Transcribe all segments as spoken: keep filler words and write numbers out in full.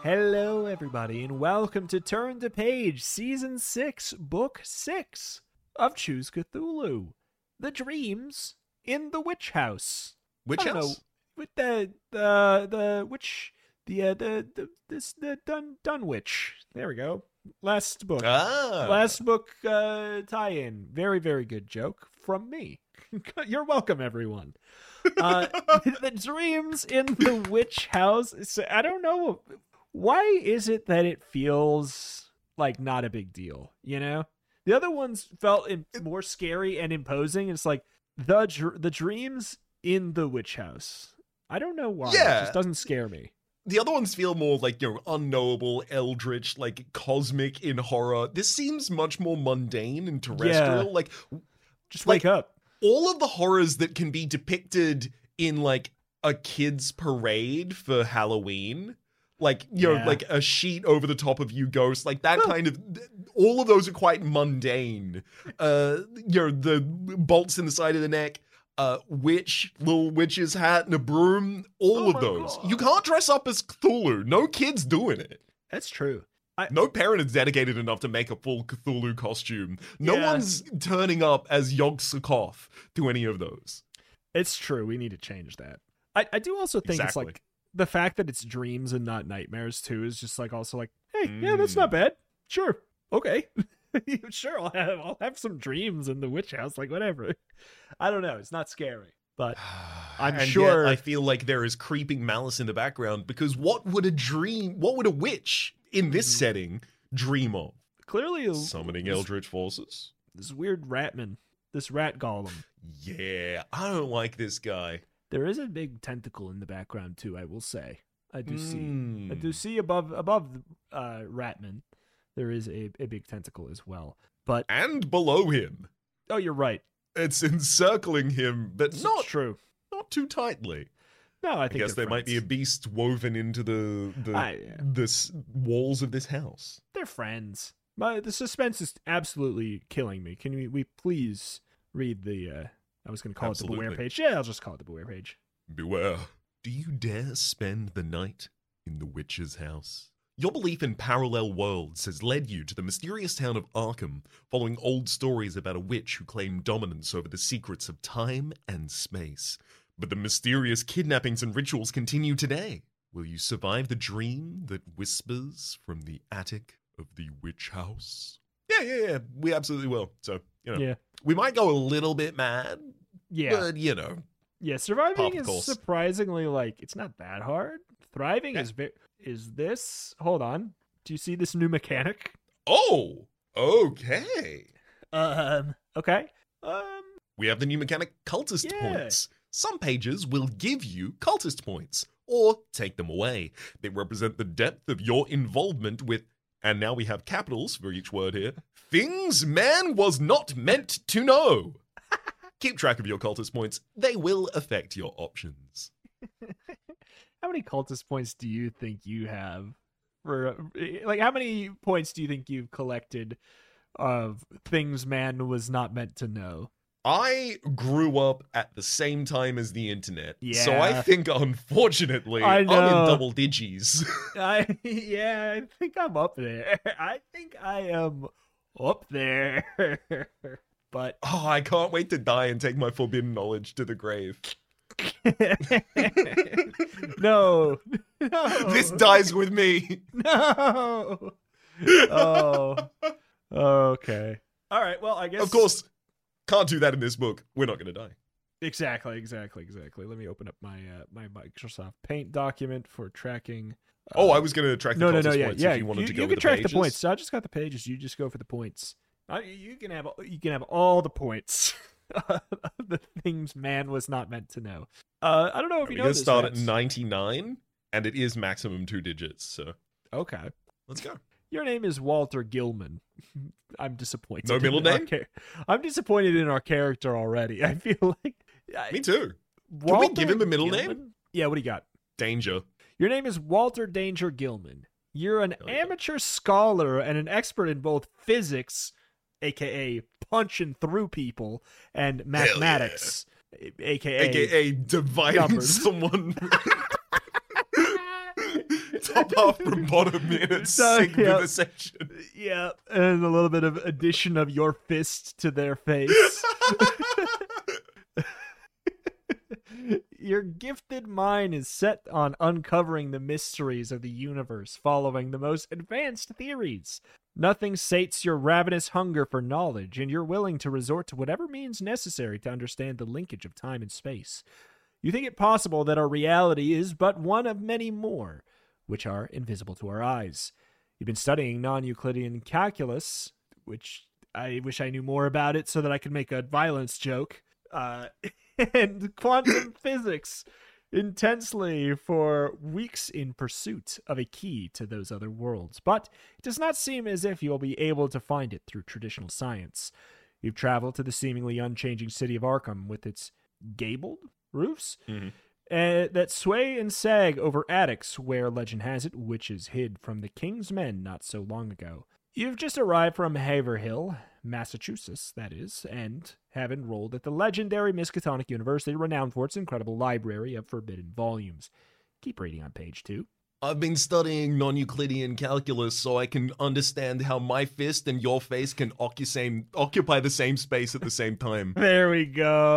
Hello, everybody, and welcome to Turn the Page, Season six, Book six of Choose Cthulhu. The Dreams in the Witch House. Witch I don't House? know, with the, the, the, witch, the, uh, the, the, this, the Dun, Dunwich. There we go. Last book. Ah. Last book, uh, tie-in. Very, very good joke from me. You're welcome, everyone. Uh, the Dreams in the Witch House. So, I don't know. Why is it that it feels like not a big deal, you know? The other ones felt in, more scary and imposing. It's like the dr- the dreams in the witch house. I don't know why. Yeah. It just doesn't scare me. The other ones feel more like, you know, unknowable, eldritch, like cosmic in horror. This seems much more mundane and terrestrial. Yeah. Like, Just like, wake up. all of the horrors that can be depicted in like a kid's parade for Halloween. Like, you Yeah. know, like a sheet over the top of you, ghost, like that kind of, all of those are quite mundane. Uh, you know, the bolts in the side of the neck, uh, witch, little witch's hat and a broom, all Oh of my those. God. You can't dress up as Cthulhu. No kid's doing it. That's true. No parent is dedicated enough to make a full Cthulhu costume. No Yeah. one's turning up as Yog-Sothoth to any of those. It's true. We need to change that. I, I do also think Exactly. it's like the fact that it's dreams and not nightmares too is just like also like, hey, yeah, that's not bad. Sure. Okay. Sure, I'll have I'll have some dreams in the witch house, like whatever. I don't know. It's not scary. But I'm And sure yet I feel like there is creeping malice in the background, because what would a dream, what would a witch in this Mhm. setting dream of? clearly Summoning this, eldritch forces? this weird ratman, this rat golem. Yeah, I don't like this guy. There is a big tentacle in the background too, I will say. I do see. Mm. I do see above above uh Ratman, there is a, a big tentacle as well. But And below him. oh, you're right. It's encircling him, but It's not, true. not too tightly. No, I I, think guess they're there might be a friends. beast woven into the the, I- yeah. the s- walls of this house. They're friends. My the suspense is absolutely killing me. Can we, we please read the uh I was gonna call it the Beware Absolutely. page. Yeah, I'll just call it the Beware page. Beware. Do you dare spend the night in the witch's house? Your belief in parallel worlds has led you to the mysterious town of Arkham, following old stories about a witch who claimed dominance over the secrets of time and space. But the mysterious kidnappings and rituals continue today. Will you survive the dream that whispers from the attic of the witch house? Yeah, yeah, yeah. We absolutely will. So, you know, Yeah. we might go a little bit mad, Yeah. but, you know, Yeah, surviving Pop, of is course. surprisingly like it's not that hard. Thriving Yeah. is ve- is this? Hold on. Do you see this new mechanic? oh, okay. Um. Okay. Um. We have the new mechanic, cultist Yeah. points. Some pages will give you cultist points, or take them away. They represent the depth of your involvement with, and now we have capitals for each word here, things man was not meant to know. Keep track of your cultist points. They will affect your options. How many cultist points do you think you have? For like, how many points do you think you've collected of things man was not meant to know? I grew up at the same time as the internet, so I Yeah. think, unfortunately, I I'm in know. double digits. I yeah, I think I'm up there. I think I am up there. But Oh, I can't wait to die and take my forbidden knowledge to the grave. no, no, This dies with me. no. Oh, okay. All right. Well, I guess Of course, can't do that in this book. We're not going to die. Exactly, exactly, exactly. Let me open up my uh, my Microsoft Paint document for tracking. Uh, Oh, I was going to track the no, no, cultist no, yeah, points yeah. if you wanted you, to go you with can track pages. the points. So I just got the pages. You just go for the points. Uh, you can have you can have all the points. The things man was not meant to know. Uh, I don't know if you We're know going to this. start at Max. ninety-nine, and it is maximum two digits, so Okay. let's go. Your name is Walter Gilman. I'm disappointed. No middle in our name? char- I'm disappointed in our character already. I feel like I- Me too. Walter give him a middle name? Gilman? Yeah, what do you got? Danger. Your name is Walter Danger Gilman. You're an Hell yeah. amateur scholar and an expert in both physics, aka punching through people, and mathematics, aka A K A dividing numbers. someone. top half from bottom in and So, sync yeah. with the section. Yeah, and a little bit of addition of your fist to their face. Your gifted mind is set on uncovering the mysteries of the universe, following the most advanced theories. Nothing sates your ravenous hunger for knowledge, and you're willing to resort to whatever means necessary to understand the linkage of time and space. You think it possible that our reality is but one of many more, which are invisible to our eyes. You've been studying non-Euclidean calculus, which I wish I knew more about it so that I could make a violence joke, uh, and quantum physics intensely for weeks in pursuit of a key to those other worlds. But it does not seem as if you'll be able to find it through traditional science. You've traveled to the seemingly unchanging city of Arkham with its gabled roofs Mm-hmm. uh, that sway and sag over attics where, legend has it, witches hid from the king's men not so long ago. You've just arrived from Haverhill, Massachusetts, that is, and have enrolled at the legendary Miskatonic University, renowned for its incredible library of forbidden volumes. Keep reading on page two. I've been studying non-Euclidean calculus so I can understand how my fist and your face can occu- same, occupy the same space at the same time. There we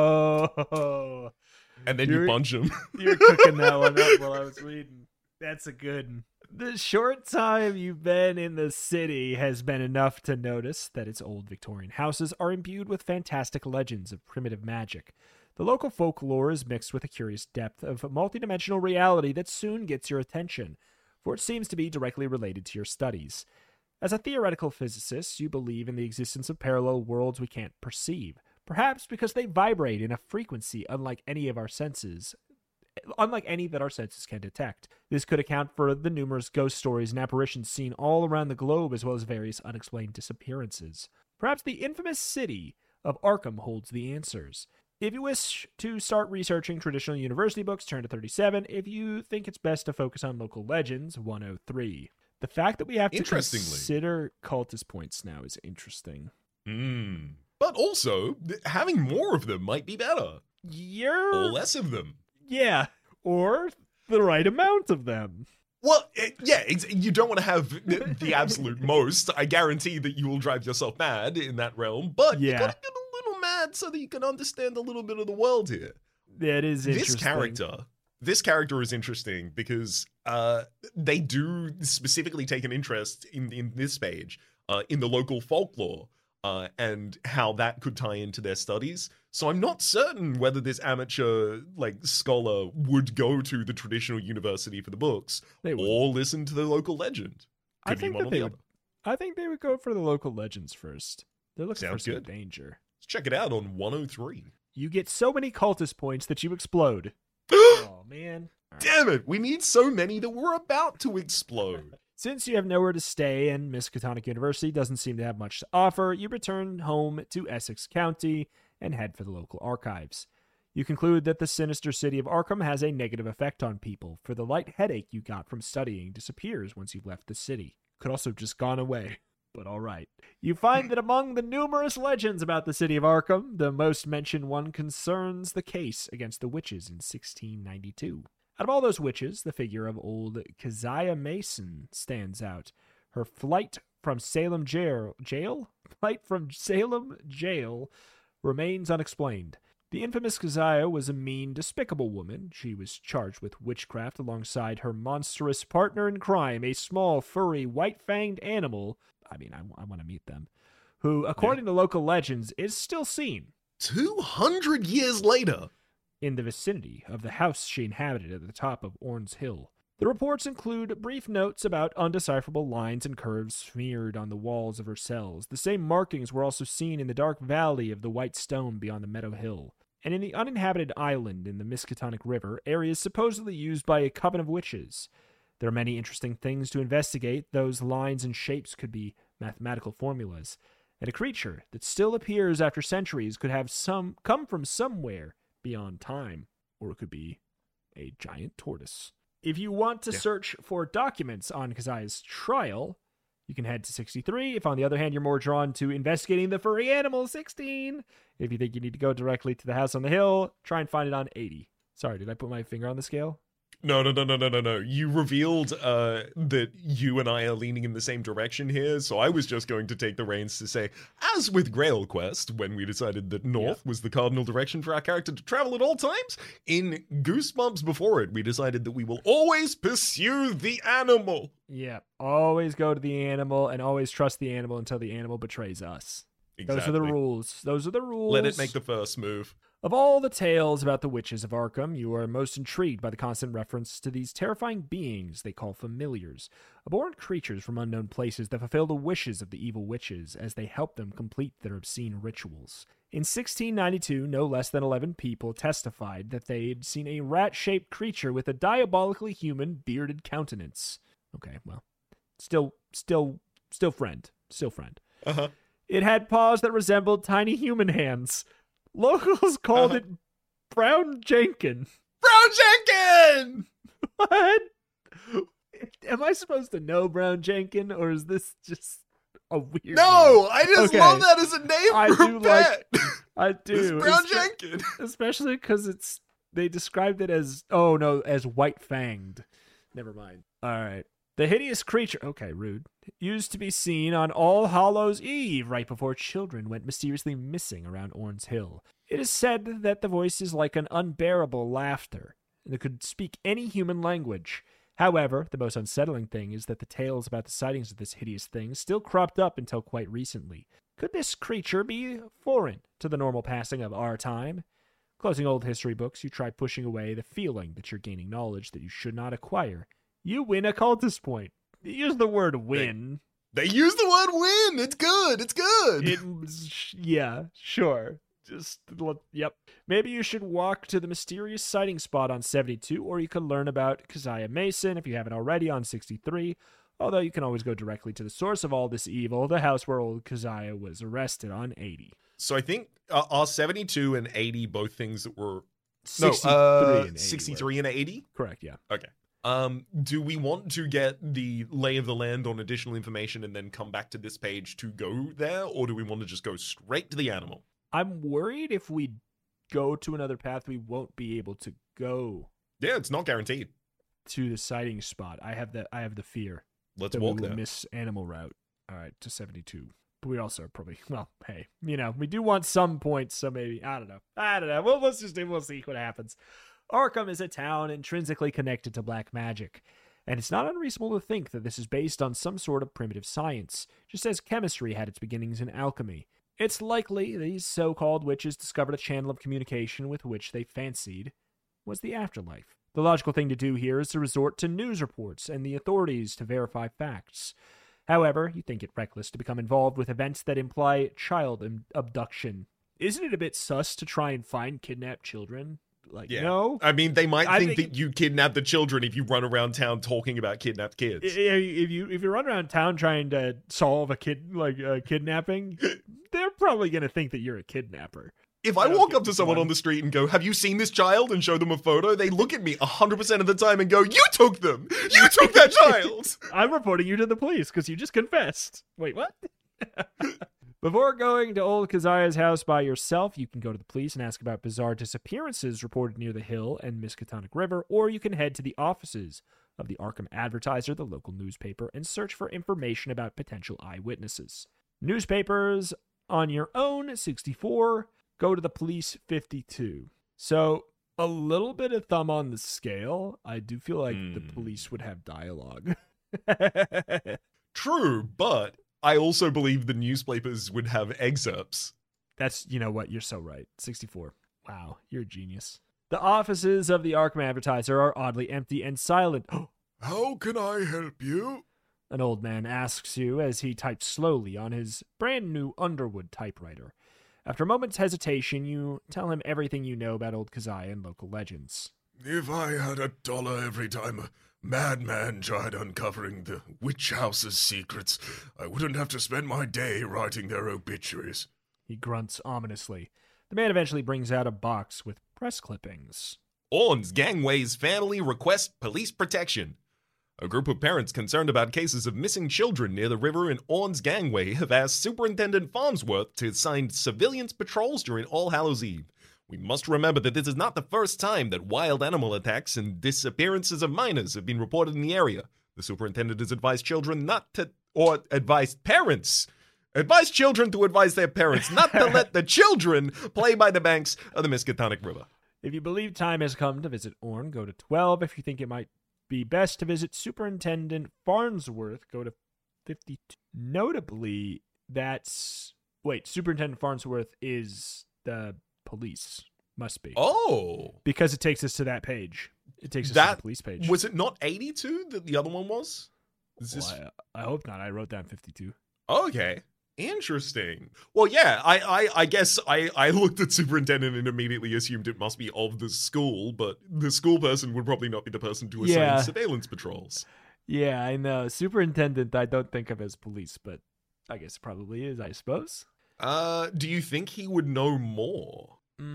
go. And then You're- you punch him. You're cooking that one up while I was reading. That's a good one. The short time you've been in the city has been enough to notice that its old Victorian houses are imbued with fantastic legends of primitive magic. The local folklore is mixed with a curious depth of multidimensional reality that soon gets your attention, for it seems to be directly related to your studies. As a theoretical physicist, you believe in the existence of parallel worlds we can't perceive, perhaps because they vibrate in a frequency unlike any of our senses, unlike any that our senses can detect. This could account for the numerous ghost stories and apparitions seen all around the globe, as well as various unexplained disappearances. Perhaps the infamous city of Arkham holds the answers. If you wish to start researching traditional university books, turn to thirty-seven. If you think it's best to focus on local legends, one oh three. The fact that we have to Interestingly. consider cultist points now is interesting. Mm. But also, th- having more of them might be better. You're... Or less of them. Yeah, or the right amount of them. Well, it, yeah, it's, you don't want to have the, the absolute most. I guarantee that you will drive yourself mad in that realm, but you Yeah. gotta get a little mad so that you can understand a little bit of the world here. That is interesting. This character, this character is interesting because uh, they do specifically take an interest in, in this page, uh, in the local folklore, uh, and how that could tie into their studies. So I'm not certain whether this amateur like scholar would go to the traditional university for the books They would. or listen to the local legend. I Could be think one that or they the would. other. I think they would go for the local legends first. They're looking Sounds for some good. danger. Let's check it out on one oh three. You get so many cultist points that you explode. Oh man! All right. Damn it, we need so many that we're about to explode. Since you have nowhere to stay and Miskatonic University doesn't seem to have much to offer, you return home to Essex County and head for the local archives. You conclude that the sinister city of Arkham has a negative effect on people, for the light headache you got from studying disappears once you've left the city. Could also have just gone away, but all right. You find that among the numerous legends about the city of Arkham, the most mentioned one concerns the case against the witches in sixteen ninety-two. Out of all those witches, the figure of old Keziah Mason stands out. Her flight from Salem jail, jail? Flight from Salem jail remains unexplained. The infamous Keziah was a mean, despicable woman. She was charged with witchcraft alongside her monstrous partner in crime, a small, furry, white-fanged animal. I mean, I, I want to meet them. Who, according to local legends, is still seen two hundred years later. in the vicinity of the house she inhabited at the top of Orns Hill. The reports include brief notes about undecipherable lines and curves smeared on the walls of her cells. The same markings were also seen in the dark valley of the white stone beyond the Meadow Hill, and in the uninhabited island in the Miskatonic River, areas supposedly used by a coven of witches. There are many interesting things to investigate. Those lines and shapes could be mathematical formulas, and a creature that still appears after centuries could have some come from somewhere beyond time, or it could be a giant tortoise. If you want to Yeah. search for documents on Keziah's trial, you can head to sixty-three. If, on the other hand, you're more drawn to investigating the furry animal, sixteen. If you think you need to go directly to the house on the hill, try and find it on eighty. Sorry, did I put my finger on the scale? No, no, no, no, no, no, no. You revealed uh, that you and I are leaning in the same direction here, so I was just going to take the reins to say, as with Grail Quest, when we decided that north yeah. was the cardinal direction for our character to travel at all times, in Goosebumps before it, we decided that we will always pursue the animal. Yeah, always go to the animal and always trust the animal until the animal betrays us. Exactly. Those are the rules. Those are the rules. Let it make the first move. Of all the tales about the witches of Arkham, you are most intrigued by the constant reference to these terrifying beings they call familiars, abhorrent creatures from unknown places that fulfill the wishes of the evil witches as they help them complete their obscene rituals. In sixteen ninety-two, no less than eleven people testified that they'd seen a rat-shaped creature with a diabolically human, bearded countenance. Okay, well, still, still, still friend. Still friend. Uh-huh. It had paws that resembled tiny human hands. Locals called uh-huh. it Brown Jenkin. Brown Jenkin! What? Am I supposed to know Brown Jenkin, or is this just a weird No, name? I just okay. love that as a name I for do a pet. Like, I do. It's Brown Espe- Jenkin. Especially because it's they described it as, oh no, as white-fanged. Never mind. All right. The hideous creature, okay, rude, used to be seen on All Hallows Eve right before children went mysteriously missing around Orange Hill. It is said that the voice is like an unbearable laughter, and it could speak any human language. However, the most unsettling thing is that the tales about the sightings of this hideous thing still cropped up until quite recently. Could this creature be foreign to the normal passing of our time? Closing old history books, you try pushing away the feeling that you're gaining knowledge that you should not acquire. You win a cultist point. Use the word win. They, they use the word win. It's good. It's good. It, yeah, sure. Just, yep. Maybe you should walk to the mysterious sighting spot on seventy-two, or you could learn about Keziah Mason if you haven't already on sixty-three, although you can always go directly to the source of all this evil, the house where old Keziah was arrested on eighty. So I think uh, are seventy-two and eighty both things that were... sixty-three no, uh, and eighty. sixty-three and eighty? Correct, yeah. Okay. Um, do we want to get the lay of the land on additional information and then come back to this page to go there, or do we want to just go straight to the animal? I'm worried if we go to another path, we won't be able to go. Yeah, it's not guaranteed. To the sighting spot. I have the I have the fear. Let's that walk we will there. Miss animal route. All right, to seventy-two. But we also are probably, well, hey, you know, we do want some points, so maybe, I don't know. I don't know. Well, let's just, we'll see what happens. Arkham is a town intrinsically connected to black magic, and it's not unreasonable to think that this is based on some sort of primitive science, just as chemistry had its beginnings in alchemy. It's likely these so-called witches discovered a channel of communication with which they fancied was the afterlife. The logical thing to do here is to resort to news reports and the authorities to verify facts. However, you think it reckless to become involved with events that imply child abduction. Isn't it a bit sus to try and find kidnapped children? Like, yeah. no? I mean, they might I think, think that you kidnap the children if you run around town talking about kidnapped kids. If you if you run around town trying to solve a kid like uh, kidnapping, they're probably going to think that you're a kidnapper. If I, I walk up to someone one. on the street and go, "Have you seen this child?" and show them a photo, they look at me one hundred percent of the time and go, "You took them! You took that child!" I'm reporting you to the police because you just confessed. Wait, what? Before going to old Keziah's house by yourself, you can go to the police and ask about bizarre disappearances reported near the hill and Miskatonic River, or you can head to the offices of the Arkham Advertiser, the local newspaper, and search for information about potential eyewitnesses. Newspapers on your own, sixty-four. Go to the police, fifty-two. So, a little bit of thumb on the scale. I do feel like mm. the police would have dialogue. True, but I also believe the newspapers would have excerpts. That's, you know what, you're so right. sixty-four. Wow, you're a genius. The offices of the Arkham Advertiser are oddly empty and silent. How can I help you? An old man asks you as he types slowly on his brand new Underwood typewriter. After a moment's hesitation, you tell him everything you know about old Keziah and local legends. If I had a dollar every time a madman tried uncovering the witch house's secrets, I wouldn't have to spend my day writing their obituaries. He grunts ominously. The man eventually brings out a box with press clippings. Orns Gangway's family request police protection. A group of parents concerned about cases of missing children near the river in Orns Gangway have asked Superintendent Farnsworth to assign civilians patrols during All Hallows Eve. We must remember that this is not the first time that wild animal attacks and disappearances of minors have been reported in the area. The superintendent has advised children not to, or advised parents, advised children to advise their parents not to let the children play by the banks of the Miskatonic River. If you believe time has come to visit Orne, go to twelve. If you think it might be best to visit Superintendent Farnsworth, go to fifty-two. Notably, that's... Wait, Superintendent Farnsworth is the police. Must be. Oh. Because it takes us to that page. It takes us that, to the police page. Was it not eighty-two that the other one was? Is this... Well, I, I hope not. I wrote down fifty-two. Okay. Interesting. Well, yeah, I, I, I guess I, I looked at superintendent and immediately assumed it must be of the school, but the school person would probably not be the person to assign Yeah. surveillance patrols. Yeah, I know. Superintendent, I don't think of as police, but I guess it probably is, I suppose. Uh, do you think he would know more?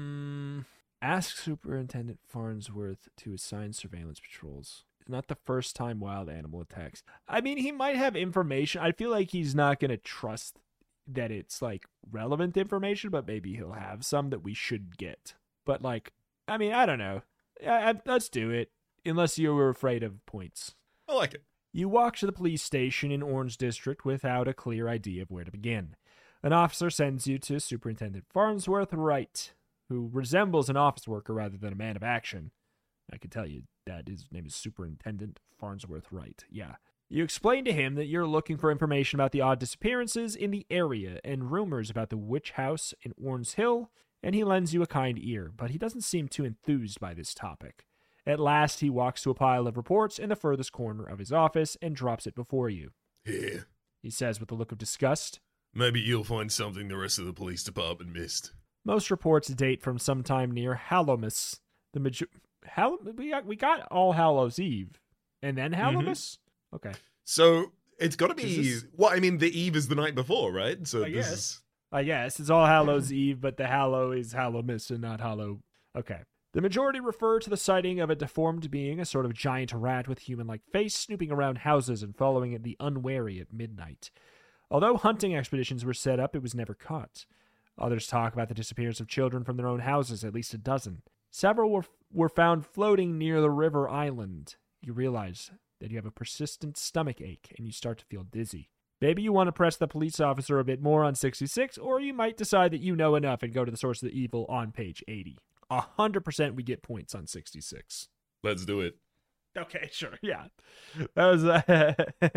Mm, ask Superintendent Farnsworth to assign surveillance patrols. It's not the first time wild animal attacks. I mean, he might have information. I feel like he's not going to trust that it's, like, relevant information, but maybe he'll have some that we should get. But, like, I mean, I don't know. I, I, let's do it, unless you were afraid of points. I like it. You walk to the police station in Orange District without a clear idea of where to begin. An officer sends you to Superintendent Farnsworth Wright, who resembles an office worker rather than a man of action. I can tell you that his name is Superintendent Farnsworth Wright. Yeah. You explain to him that you're looking for information about the odd disappearances in the area and rumors about the witch house in Orange Hill, and he lends you a kind ear, but he doesn't seem too enthused by this topic. At last, he walks to a pile of reports in the furthest corner of his office and drops it before you. Here, He says with a look of disgust. maybe you'll find something the rest of the police department missed. Most reports date from sometime near Hallowmas. The major- Hall- we got we got All Hallows Eve, and then Hallowmas. Mm-hmm. Okay, So it's got to be. Is this- Well, I mean, the eve is the night before, right? So I this guess. is. I guess it's All Hallows Eve, but the Hallow is Hallowmas and not Hallow. Okay. The majority refer to the sighting of a deformed being, a sort of giant rat with human-like face, snooping around houses and following the unwary at midnight. Although hunting expeditions were set up, it was never caught. Others talk about the disappearance of children from their own houses, at least a dozen. Several were, were found floating near the river island. You realize that you have a persistent stomach ache, and you start to feel dizzy. Maybe you want to press the police officer a bit more on sixty-six, or you might decide that you know enough and go to the source of the evil on page eighty. A hundred percent we get points on sixty-six. Let's do it. Okay, sure, yeah. That was uh,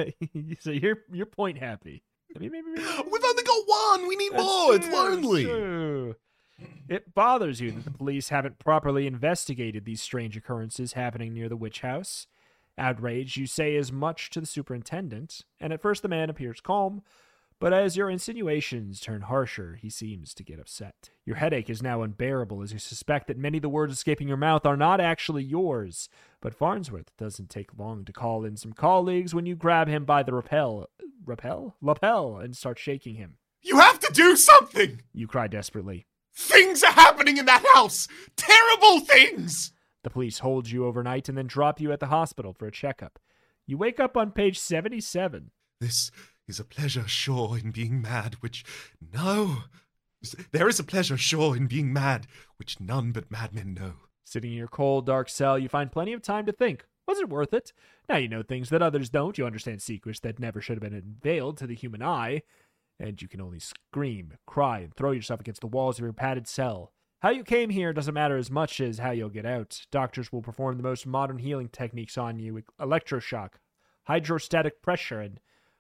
so you're you're point happy. I mean, maybe, maybe, We've only got one. We need That's more. It's true, lonely. true. It bothers you that the police haven't properly investigated these strange occurrences happening near the witch house. Outraged, you say as much to the superintendent, and at first the man appears calm, but as your insinuations turn harsher, he seems to get upset. Your headache is now unbearable as you suspect that many of the words escaping your mouth are not actually yours. But Farnsworth doesn't take long to call in some colleagues when you grab him by the rappel, rappel? lapel and start shaking him. You have to do something! You cry desperately. Things are happening in that house! Terrible things! The police hold you overnight and then drop you at the hospital for a checkup. You wake up on page seventy-seven. This is a pleasure sure in being mad, which no. There is a pleasure sure in being mad, which none but madmen know. Sitting in your cold, dark cell, you find plenty of time to think. Was it worth it? Now you know things that others don't. You understand secrets that never should have been unveiled to the human eye. And you can only scream, cry, and throw yourself against the walls of your padded cell. How you came here doesn't matter as much as how you'll get out. Doctors will perform the most modern healing techniques on you. Electroshock, hydrostatic pressure, and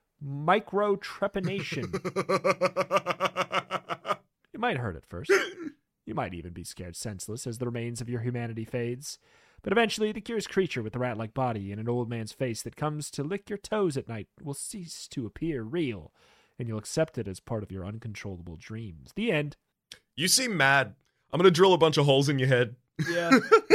microtrepanation. It might hurt at first. You might even be scared senseless as the remains of your humanity fades. But eventually, the curious creature with the rat-like body and an old man's face that comes to lick your toes at night will cease to appear real, and you'll accept it as part of your uncontrollable dreams. The end. You seem mad. I'm gonna drill a bunch of holes in your head. Yeah.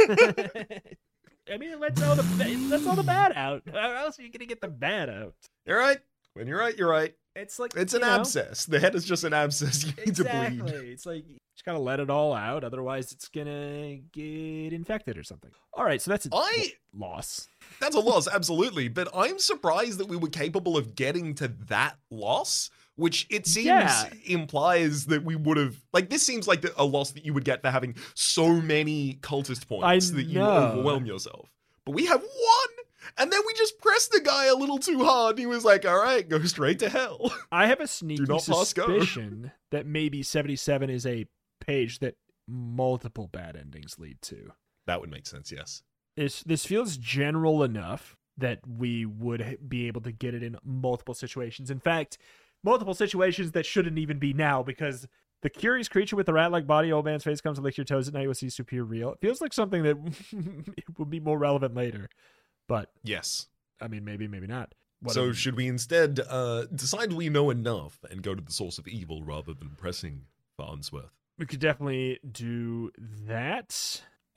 I mean, let's all the let's all the bad out. How else are you gonna get the bad out? You're right. When you're right, you're right. It's like It's an you know, abscess. The head is just an abscess. You need Exactly. to bleed. It's like you just gotta let it all out, otherwise it's gonna get infected or something. All right, so that's a I loss. That's a loss, absolutely. But I'm surprised that we were capable of getting to that loss Which it seems Yeah. implies that we would have... Like, this seems like the, a loss that you would get for having so many cultist points I that you know. overwhelm yourself. But we have one! And then we just pressed the guy a little too hard. He was like, all right, go straight to hell. I have a sneaky not pass go. suspicion that maybe seventy-seven is a page that multiple bad endings lead to. That would make sense, yes. This, this feels general enough that we would be able to get it in multiple situations. In fact, multiple situations that shouldn't even be now, because the curious creature with the rat-like body, old man's face comes to lick your toes at night, you'll see superior real. It feels like something that it will be more relevant later. But, Yes. I mean, maybe, maybe not. What so am- should we instead uh, decide we know enough and go to the source of evil rather than pressing Farnsworth? We could definitely do that,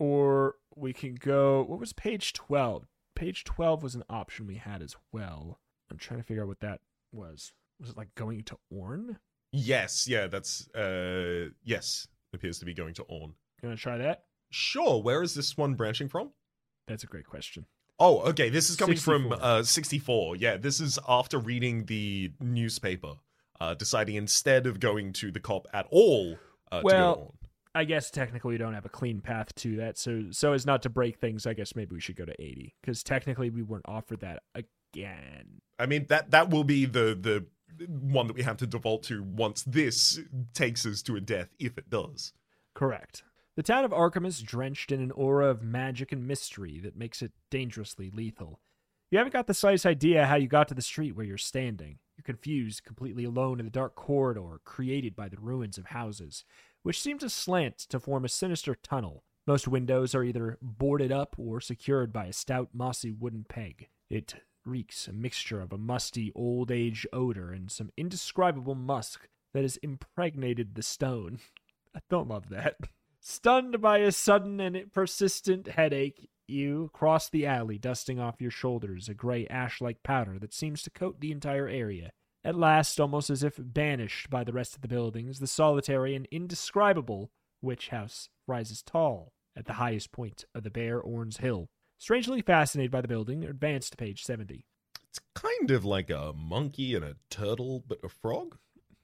or we can go... What was page twelve? Page twelve was an option we had as well. I'm trying to figure out what that was. Was it like going to Orn? Yes, yeah, that's... Uh, yes, appears to be going to Orn. You want to try that? Sure, where is this one branching from? That's a great question. Oh, okay, this is coming from sixty-four. uh, sixty-four. Yeah, this is after reading the newspaper, uh, deciding instead of going to the cop at all uh, Well- to go on. I guess technically we don't have a clean path to that, so so as not to break things, I guess maybe we should go to eighty, because technically we weren't offered that again. I mean, that that will be the, the one that we have to default to once this takes us to a death, if it does. Correct. The town of Arkham is drenched in an aura of magic and mystery that makes it dangerously lethal. You haven't got the slightest idea how you got to the street where you're standing. You're confused, completely alone in the dark corridor created by the ruins of houses, which seem to slant to form a sinister tunnel. Most windows are either boarded up or secured by a stout, mossy wooden peg. It reeks a mixture of a musty, old-age odor and some indescribable musk that has impregnated the stone. I don't love that. Stunned by a sudden and persistent headache, you cross the alley, dusting off your shoulders a gray ash-like powder that seems to coat the entire area. At last, almost as if banished by the rest of the buildings, the solitary and indescribable witch house rises tall at the highest point of the bare Orns Hill. Strangely fascinated by the building, advance to page seventy. It's kind of like a monkey and a turtle, but a frog?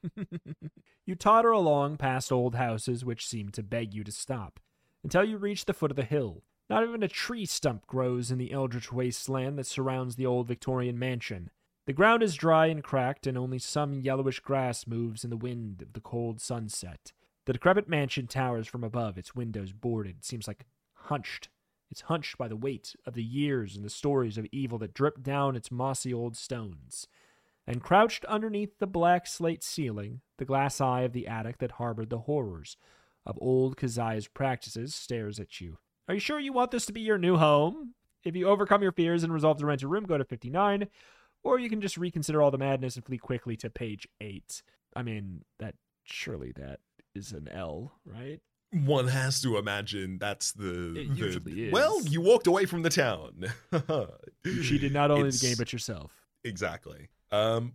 You totter along past old houses which seem to beg you to stop, until you reach the foot of the hill. Not even a tree stump grows in the eldritch wasteland that surrounds the old Victorian mansion. The ground is dry and cracked, and only some yellowish grass moves in the wind of the cold sunset. The decrepit mansion towers from above, its windows boarded, seems like hunched. It's hunched by the weight of the years and the stories of evil that drip down its mossy old stones. And crouched underneath the black slate ceiling, the glass eye of the attic that harbored the horrors of old Keziah's practices stares at you. Are you sure you want this to be your new home? If you overcome your fears and resolve to rent a room, go to fifty-nine. Or you can just reconsider all the madness and flee quickly to page eight. I mean, that surely that is an L, right? One has to imagine that's the... It the- usually is. Well, you walked away from the town. You cheated not only It's- the game, but yourself. Exactly. Um,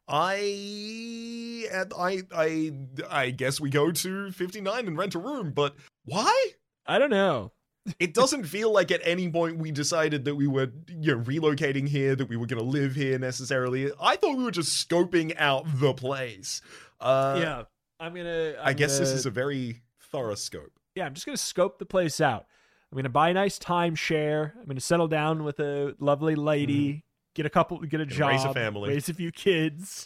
I, and I, I, I guess we go to fifty-nine and rent a room, but why? I don't know. It doesn't feel like at any point we decided that we were, you know, relocating here, that we were going to live here necessarily. I thought we were just scoping out the place. Uh, yeah, I'm gonna. I'm I guess this gonna- is a very thorough scope. Yeah, I'm just gonna scope the place out. I'm gonna buy a nice timeshare. I'm gonna settle down with a lovely lady. Get a couple. Get a Gonna job. raise a family. Raise a few kids.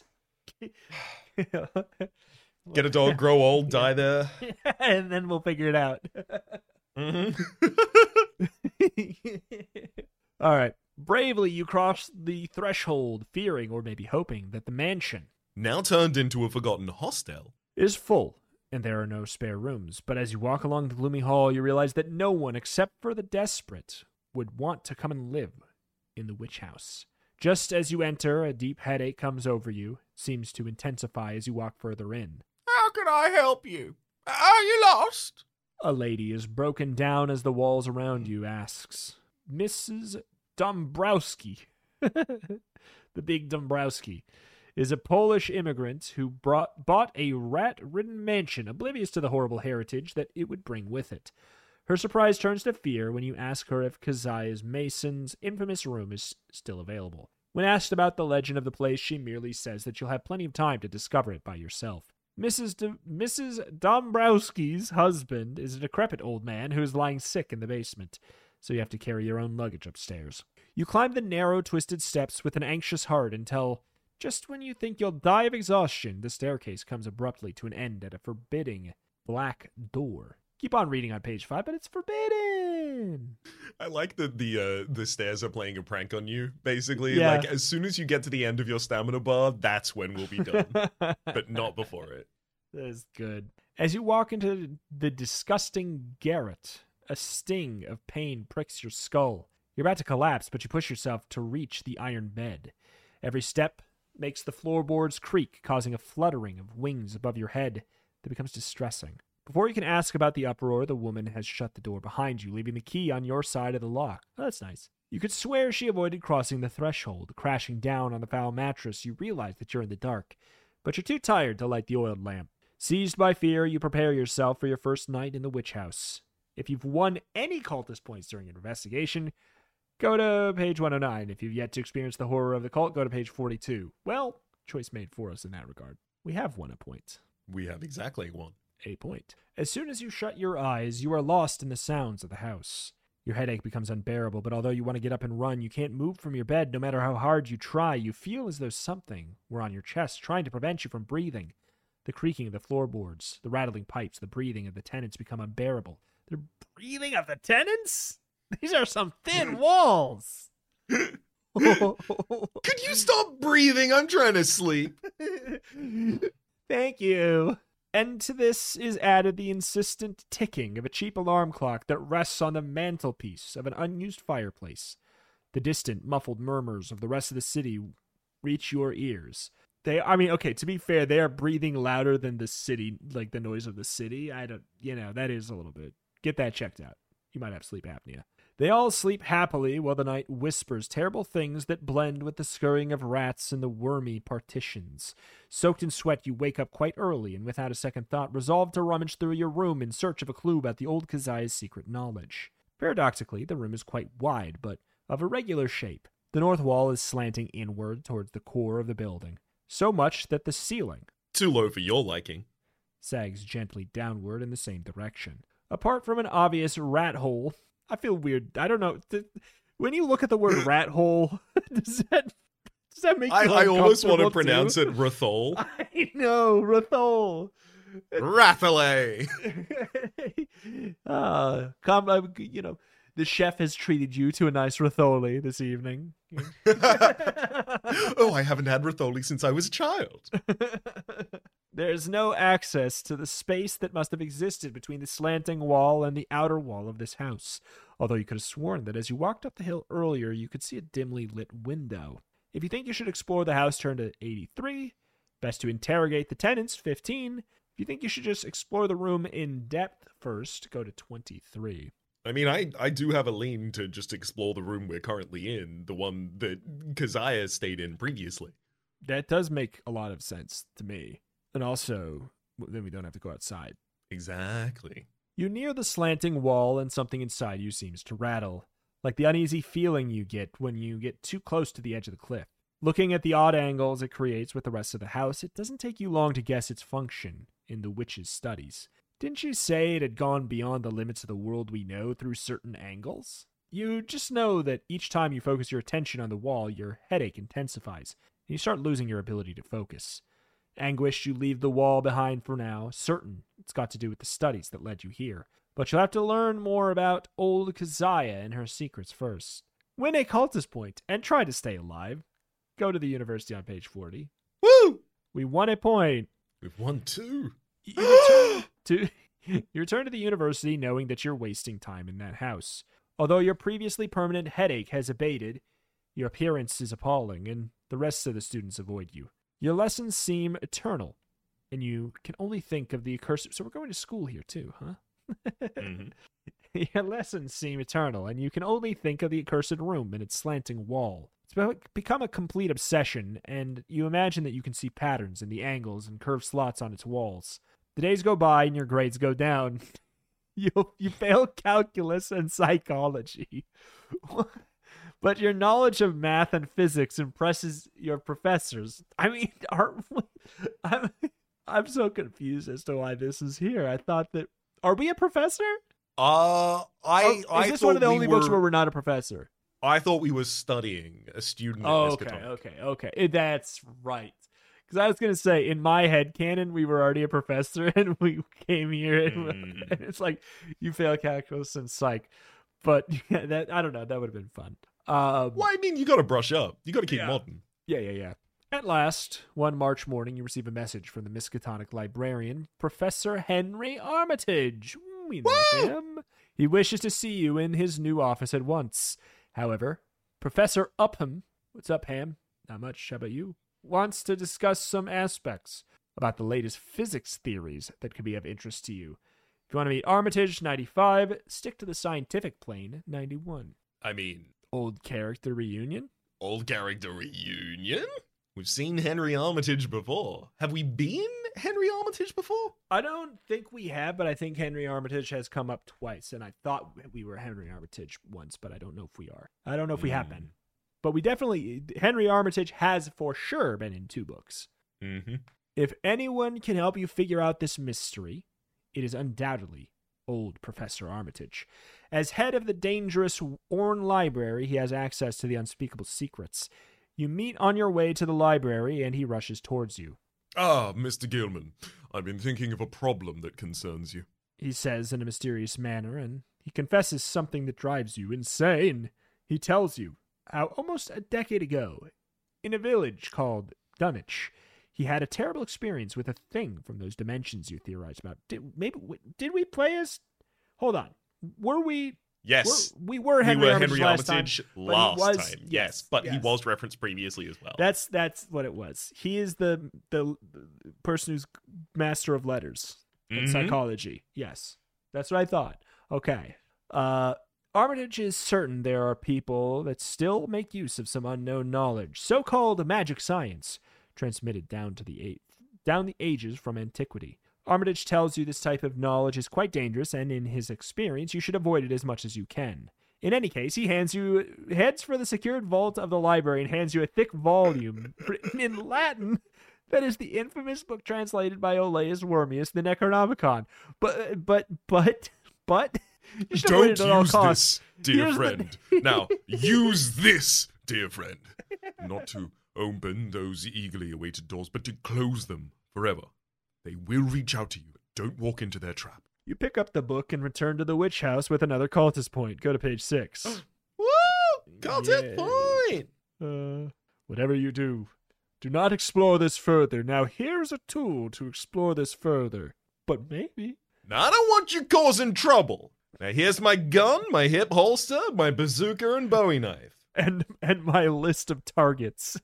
Get a dog, grow old, die there. and then we'll figure it out. Mm-hmm. All right. Bravely, you cross the threshold, fearing or maybe hoping that the mansion Now turned into a forgotten hostel. is full and there are no spare rooms. But as you walk along the gloomy hall, you realize that no one except for the desperate would want to come and live in the witch house. Just as you enter, a deep headache comes over you, seems to intensify as you walk further in. How can I help you? Are you lost? A lady is broken down as the walls around you asks, Missus Dombrowski. The big Dombrowski is a Polish immigrant who brought, bought a rat-ridden mansion, oblivious to the horrible heritage that it would bring with it. Her surprise turns to fear when you ask her if Keziah's Mason's infamous room is still available. When asked about the legend of the place, she merely says that you'll have plenty of time to discover it by yourself. Missus D- Missus Dombrowski's husband is a decrepit old man who is lying sick in the basement, so you have to carry your own luggage upstairs. You climb the narrow, twisted steps with an anxious heart until, just when you think you'll die of exhaustion, the staircase comes abruptly to an end at a forbidding black door. Keep on reading on page five, but it's forbidden. I like that the uh, the stairs are playing a prank on you, basically. Yeah. Like, as soon as you get to the end of your stamina bar, that's when we'll be done. But not before it. That is good. As you walk into the disgusting garret, a sting of pain pricks your skull. You're about to collapse, but you push yourself to reach the iron bed. Every step makes the floorboards creak, causing a fluttering of wings above your head that becomes distressing. Before you can ask about the uproar, the woman has shut the door behind you, leaving the key on your side of the lock. Oh, that's nice. You could swear she avoided crossing the threshold. Crashing down on the foul mattress, you realize that you're in the dark, but you're too tired to light the oiled lamp. Seized by fear, you prepare yourself for your first night in the witch house. If you've won any cultist points during your investigation, go to page one oh nine. If you've yet to experience the horror of the cult, go to page forty-two. Well, choice made for us in that regard. We have won a point. We have exactly one. A point. As soon as you shut your eyes, you are lost in the sounds of the house. Your headache becomes unbearable, but although you want to get up and run, you can't move from your bed no matter how hard you try. You feel as though something were on your chest, trying to prevent you from breathing. The creaking of the floorboards, the rattling pipes, the breathing of the tenants become unbearable. The breathing of the tenants? These are some thin walls. Could you stop breathing? I'm trying to sleep. Thank you. And to this is added the insistent ticking of a cheap alarm clock that rests on the mantelpiece of an unused fireplace. The distant, muffled murmurs of the rest of the city reach your ears. They, I mean, okay, to be fair, they are breathing louder than the city, like the noise of the city. I don't, you know, that is a little bit. Get that checked out. You might have sleep apnea. They all sleep happily while the night whispers terrible things that blend with the scurrying of rats in the wormy partitions. Soaked in sweat, you wake up quite early and without a second thought resolve to rummage through your room in search of a clue about the old Keziah's secret knowledge. Paradoxically, the room is quite wide, but of irregular shape. The north wall is slanting inward towards the core of the building, so much that the ceiling Too low for your liking. sags gently downward in the same direction. Apart from an obvious rat hole, I feel weird. I don't know. Th- when you look at the word rat hole, does that does that make you I, I almost want to uncomfortable pronounce too? it Rathol. I know, Rathol. Rathalle. uh, come, uh, you know, the chef has treated you to a nice Ratholi this evening. Oh, I haven't had Ratholi since I was a child. There's no access to the space that must have existed between the slanting wall and the outer wall of this house, although you could have sworn that as you walked up the hill earlier, you could see a dimly lit window. If you think you should explore the house, turn to eighty-three. Best to interrogate the tenants, fifteen. If you think you should just explore the room in depth first, go to twenty-three. I mean, I, I do have a lean to just explore the room we're currently in, the one that Keziah stayed in previously. That does make a lot of sense to me. And also, then we don't have to go outside. Exactly. You near the slanting wall and something inside you seems to rattle, like the uneasy feeling you get when you get too close to the edge of the cliff. Looking at the odd angles it creates with the rest of the house, it doesn't take you long to guess its function in the witch's studies. Didn't you say it had gone beyond the limits of the world we know through certain angles? You just know that each time you focus your attention on the wall, your headache intensifies, and you start losing your ability to focus. Anguished, you leave the wall behind for now, certain it's got to do with the studies that led you here. But you'll have to learn more about old Keziah and her secrets first. Win a cultist point and try to stay alive. Go to the university on page forty. Woo! We won a point. We've won two. You return to, you return to the university knowing that you're wasting time in that house. Although your previously permanent headache has abated, your appearance is appalling, and the rest of the students avoid you. Your lessons seem eternal, and you can only think of the accursed... So we're going to school here, too, huh? Mm-hmm. Your lessons seem eternal, and you can only think of the accursed room and its slanting wall. It's become a complete obsession, and you imagine that you can see patterns in the angles and curved slots on its walls. The days go by, and your grades go down. you you fail calculus and psychology. but your knowledge of math and physics impresses your professors. I mean, are I'm I'm so confused as to why this is here. I thought that are we a professor? Uh, I, Or is I this thought one of the we only were, books where we're not a professor? I thought we were studying a student at Oh, okay, Miskatonic. okay, okay. Eh, That's right. Because I was gonna say, in my head canon, we were already a professor, and we came here, and, Mm. and it's like you fail calculus and psych. But yeah, that I don't know. That would have been fun. Um, Well, I mean, you got to brush up. You got to keep Yeah. modern. Yeah, yeah, yeah. At last, one March morning, you receive a message from the Miskatonic librarian, Professor Henry Armitage. We know Woo! him. He wishes to see you in his new office at once. However, Professor Upham, what's up, Ham? Not much. How about you? Wants to discuss some aspects about the latest physics theories that could be of interest to you. If you want to meet Armitage, ninety-five, stick to the scientific plane, ninety-one. I mean, Old character reunion? old character reunion? We've seen Henry Armitage before. Have we been Henry Armitage before? I don't think we have, but I think Henry Armitage has come up twice, and I thought we were Henry Armitage once, but I don't know if we are. I don't know if we have Mm. been. But we definitely, Henry Armitage has for sure been in two books. Mm-hmm. If anyone can help you figure out this mystery, it is undoubtedly old Professor Armitage. As head of the dangerous Orne Library, he has access to the unspeakable secrets. You meet on your way to the library, and he rushes towards you. Ah, Mister Gilman, I've been thinking of a problem that concerns you. He says in a mysterious manner, and he confesses something that drives you insane. He tells you how almost a decade ago, in a village called Dunwich, he had a terrible experience with a thing from those dimensions you theorized about. Did, maybe did we play as? Hold on, were we? Yes. Were, we were We Henry were Armitage Henry last Armitage time, but he last was- time. Yes, yes, but he yes. was referenced previously as well. That's that's what it was. He is the the person who's master of letters and Mhm. psychology. Yes, that's what I thought. Okay. Uh, Armitage is certain there are people that still make use of some unknown knowledge, so-called magic science, transmitted down to the eighth, down the ages from antiquity. Armitage tells you this type of knowledge is quite dangerous, and in his experience, you should avoid it as much as you can. In any case, he hands you heads for the secured vault of the library and hands you a thick volume written in Latin that is the infamous book translated by Olaus Wormius, the Necronomicon. But but but but you should avoid Don't it at all use costs. this, dear Here's the- friend. Now, use this, dear friend. Not to open those eagerly awaited doors, but to close them forever. They will reach out to you. Don't walk into their trap. You pick up the book and return to the witch house with another cultist point. Go to page six. Woo! Content Yeah. point! Uh, whatever you do, do not explore this further. Now here's a tool to explore this further. But maybe. Now, I don't want you causing trouble. Now, here's my gun, my hip holster, my bazooka, and bowie knife. And and my list of targets.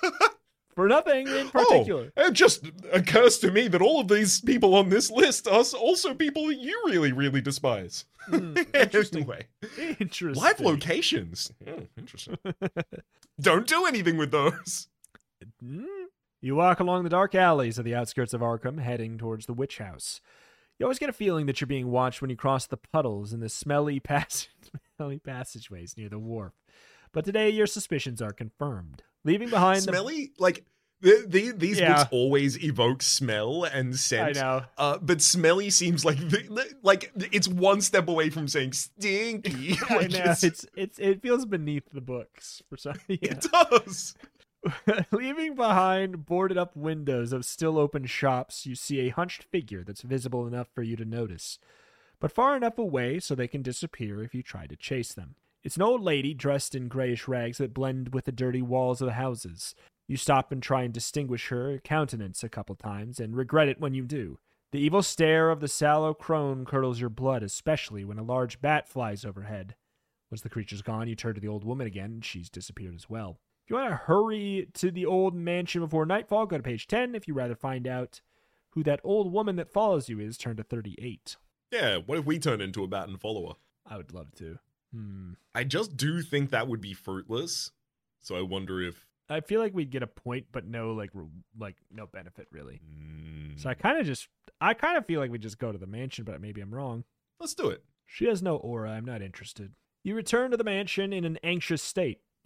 For nothing in particular. Oh, it just occurs to me that all of these people on this list are also people that you really, really despise. Hmm, interesting. Anyway, Interesting. live locations. Hmm, interesting. Don't do anything with those. Hmm? You walk along the dark alleys of the outskirts of Arkham, heading towards the witch house. You always get a feeling that you're being watched when you cross the puddles and the smelly, pass- smelly passageways near the wharf. But today, your suspicions are confirmed. Leaving behind Smelly, like the, the, these Yeah. books always evoke smell and the... I scent. know. Uh, but smelly seems like the, like it's one step away from saying stinky. I Like, know. it's- It's, it's, it feels beneath the books for some yeah. It does. Leaving behind boarded up windows of still open shops, you see a hunched figure that's visible enough for you to notice, but far enough away so they can disappear if you try to chase them. It's an old lady dressed in grayish rags that blend with the dirty walls of the houses. You stop and try and distinguish her countenance a couple times, and regret it when you do. The evil stare of the sallow crone curdles your blood, especially when a large bat flies overhead. Once the creature's gone, you turn to the old woman again, and she's disappeared as well. If you want to hurry to the old mansion before nightfall, go to page ten. If you rather find out who that old woman that follows you is, turn to thirty-eight. Yeah, what if we turn into a bat and follower? I would love to. Hmm. I just do think that would be fruitless. So I wonder if. I feel like we'd get a point, but no, like, re- like no benefit really. Mm, So I kind of just, I kind of feel like we just go to the mansion, but maybe I'm wrong. let's do it. She has no aura. I'm not interested. You return to the mansion in an anxious state.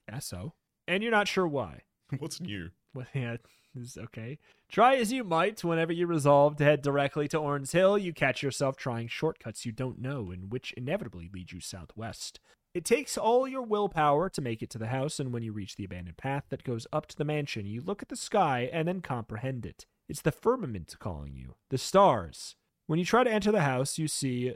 Guess so. And you're not sure why. What's new? Well, yeah, this is okay. Try as you might, whenever you resolve to head directly to Orange Hill, you catch yourself trying shortcuts you don't know and which inevitably lead you southwest. It takes all your willpower to make it to the house, and when you reach the abandoned path that goes up to the mansion, you look at the sky and then comprehend it. It's the firmament calling you, the stars. When you try to enter the house, you see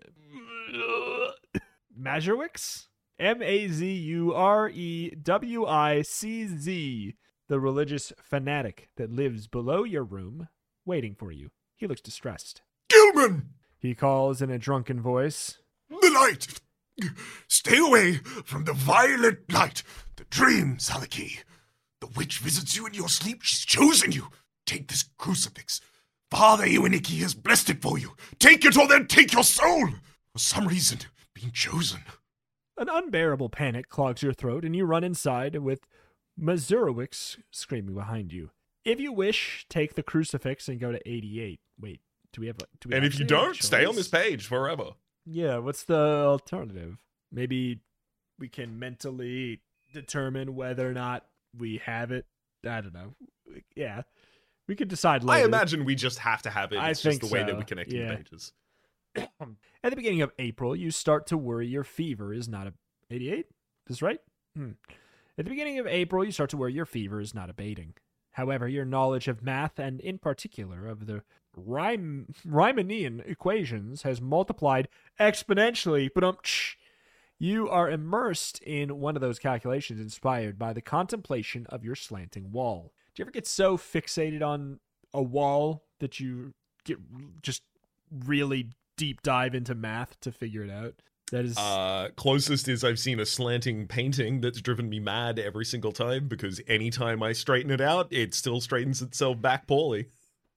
Mazurwicz? M A Z U R E W I C Z, the religious fanatic that lives below your room, waiting for you. He looks distressed. Gilman! He calls in a drunken voice. The light! Stay away from the violet light. The dreams are the key. The witch visits you in your sleep. She's chosen you. Take this crucifix. Father Iwaniki has blessed it for you. Take it or they'll take your soul. For some reason, being chosen. An unbearable panic clogs your throat, and you run inside with Mazurwicz screaming behind you. If you wish, take the crucifix and go to eighty-eight. Wait, do we have a... Do we And if you actually have a don't, stay on choice? this page forever. Yeah, what's the alternative? Maybe we can mentally determine whether or not we have it. I don't know. Yeah, we could decide later. I imagine we just have to have it. I It's just think the way so. that we connect Yeah. the pages. At the beginning of April, you start to worry your fever is not a... eighty-eight? Is this right? Hmm. At the beginning of April, you start to worry your fever is not abating. However, your knowledge of math, and in particular of the Riem- Riemannian equations, has multiplied exponentially. But um, you are immersed in one of those calculations inspired by the contemplation of your slanting wall. Do you ever get so fixated on a wall that you get just really deep dive into math to figure it out? That is... Uh, closest is I've seen a slanting painting that's driven me mad every single time because anytime I straighten it out, it still straightens itself back poorly.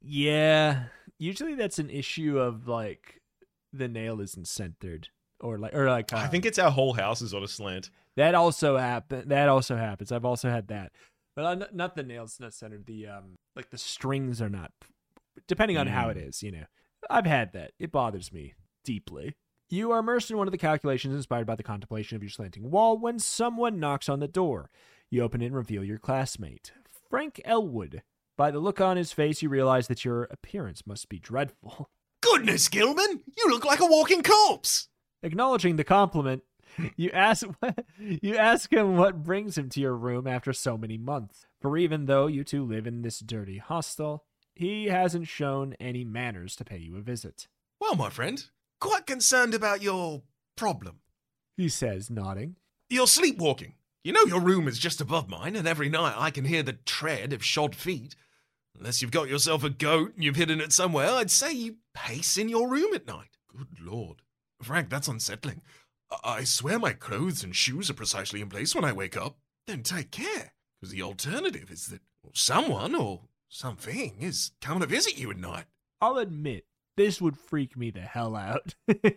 Yeah, usually that's an issue of like the nail isn't centered, or like, or like uh, I think it's our whole house is on a slant. that also happen. That also happens. I've also had that, but uh, not, not the nails not centered. The um, like the strings are not, depending on how it is. You know, I've had that. It bothers me deeply. You are immersed in one of the calculations inspired by the contemplation of your slanting wall when someone knocks on the door. You open it and reveal your classmate, Frank Elwood. By the look on his face, you realize that your appearance must be dreadful. Goodness, Gilman! You look like a walking corpse! Acknowledging the compliment, you ask you ask him what brings him to your room after so many months. For even though you two live in this dirty hostel, he hasn't shown any manners to pay you a visit. Well, my friend, quite concerned about your problem. He says, nodding. You're sleepwalking. You know your room is just above mine, and every night I can hear the tread of shod feet. Unless you've got yourself a goat and you've hidden it somewhere, I'd say you pace in your room at night. Good Lord. Frank, that's unsettling. I, I swear my clothes and shoes are precisely in place when I wake up. Then take care, because the alternative is that someone or something is coming to visit you at night. I'll admit, this would freak me the hell out.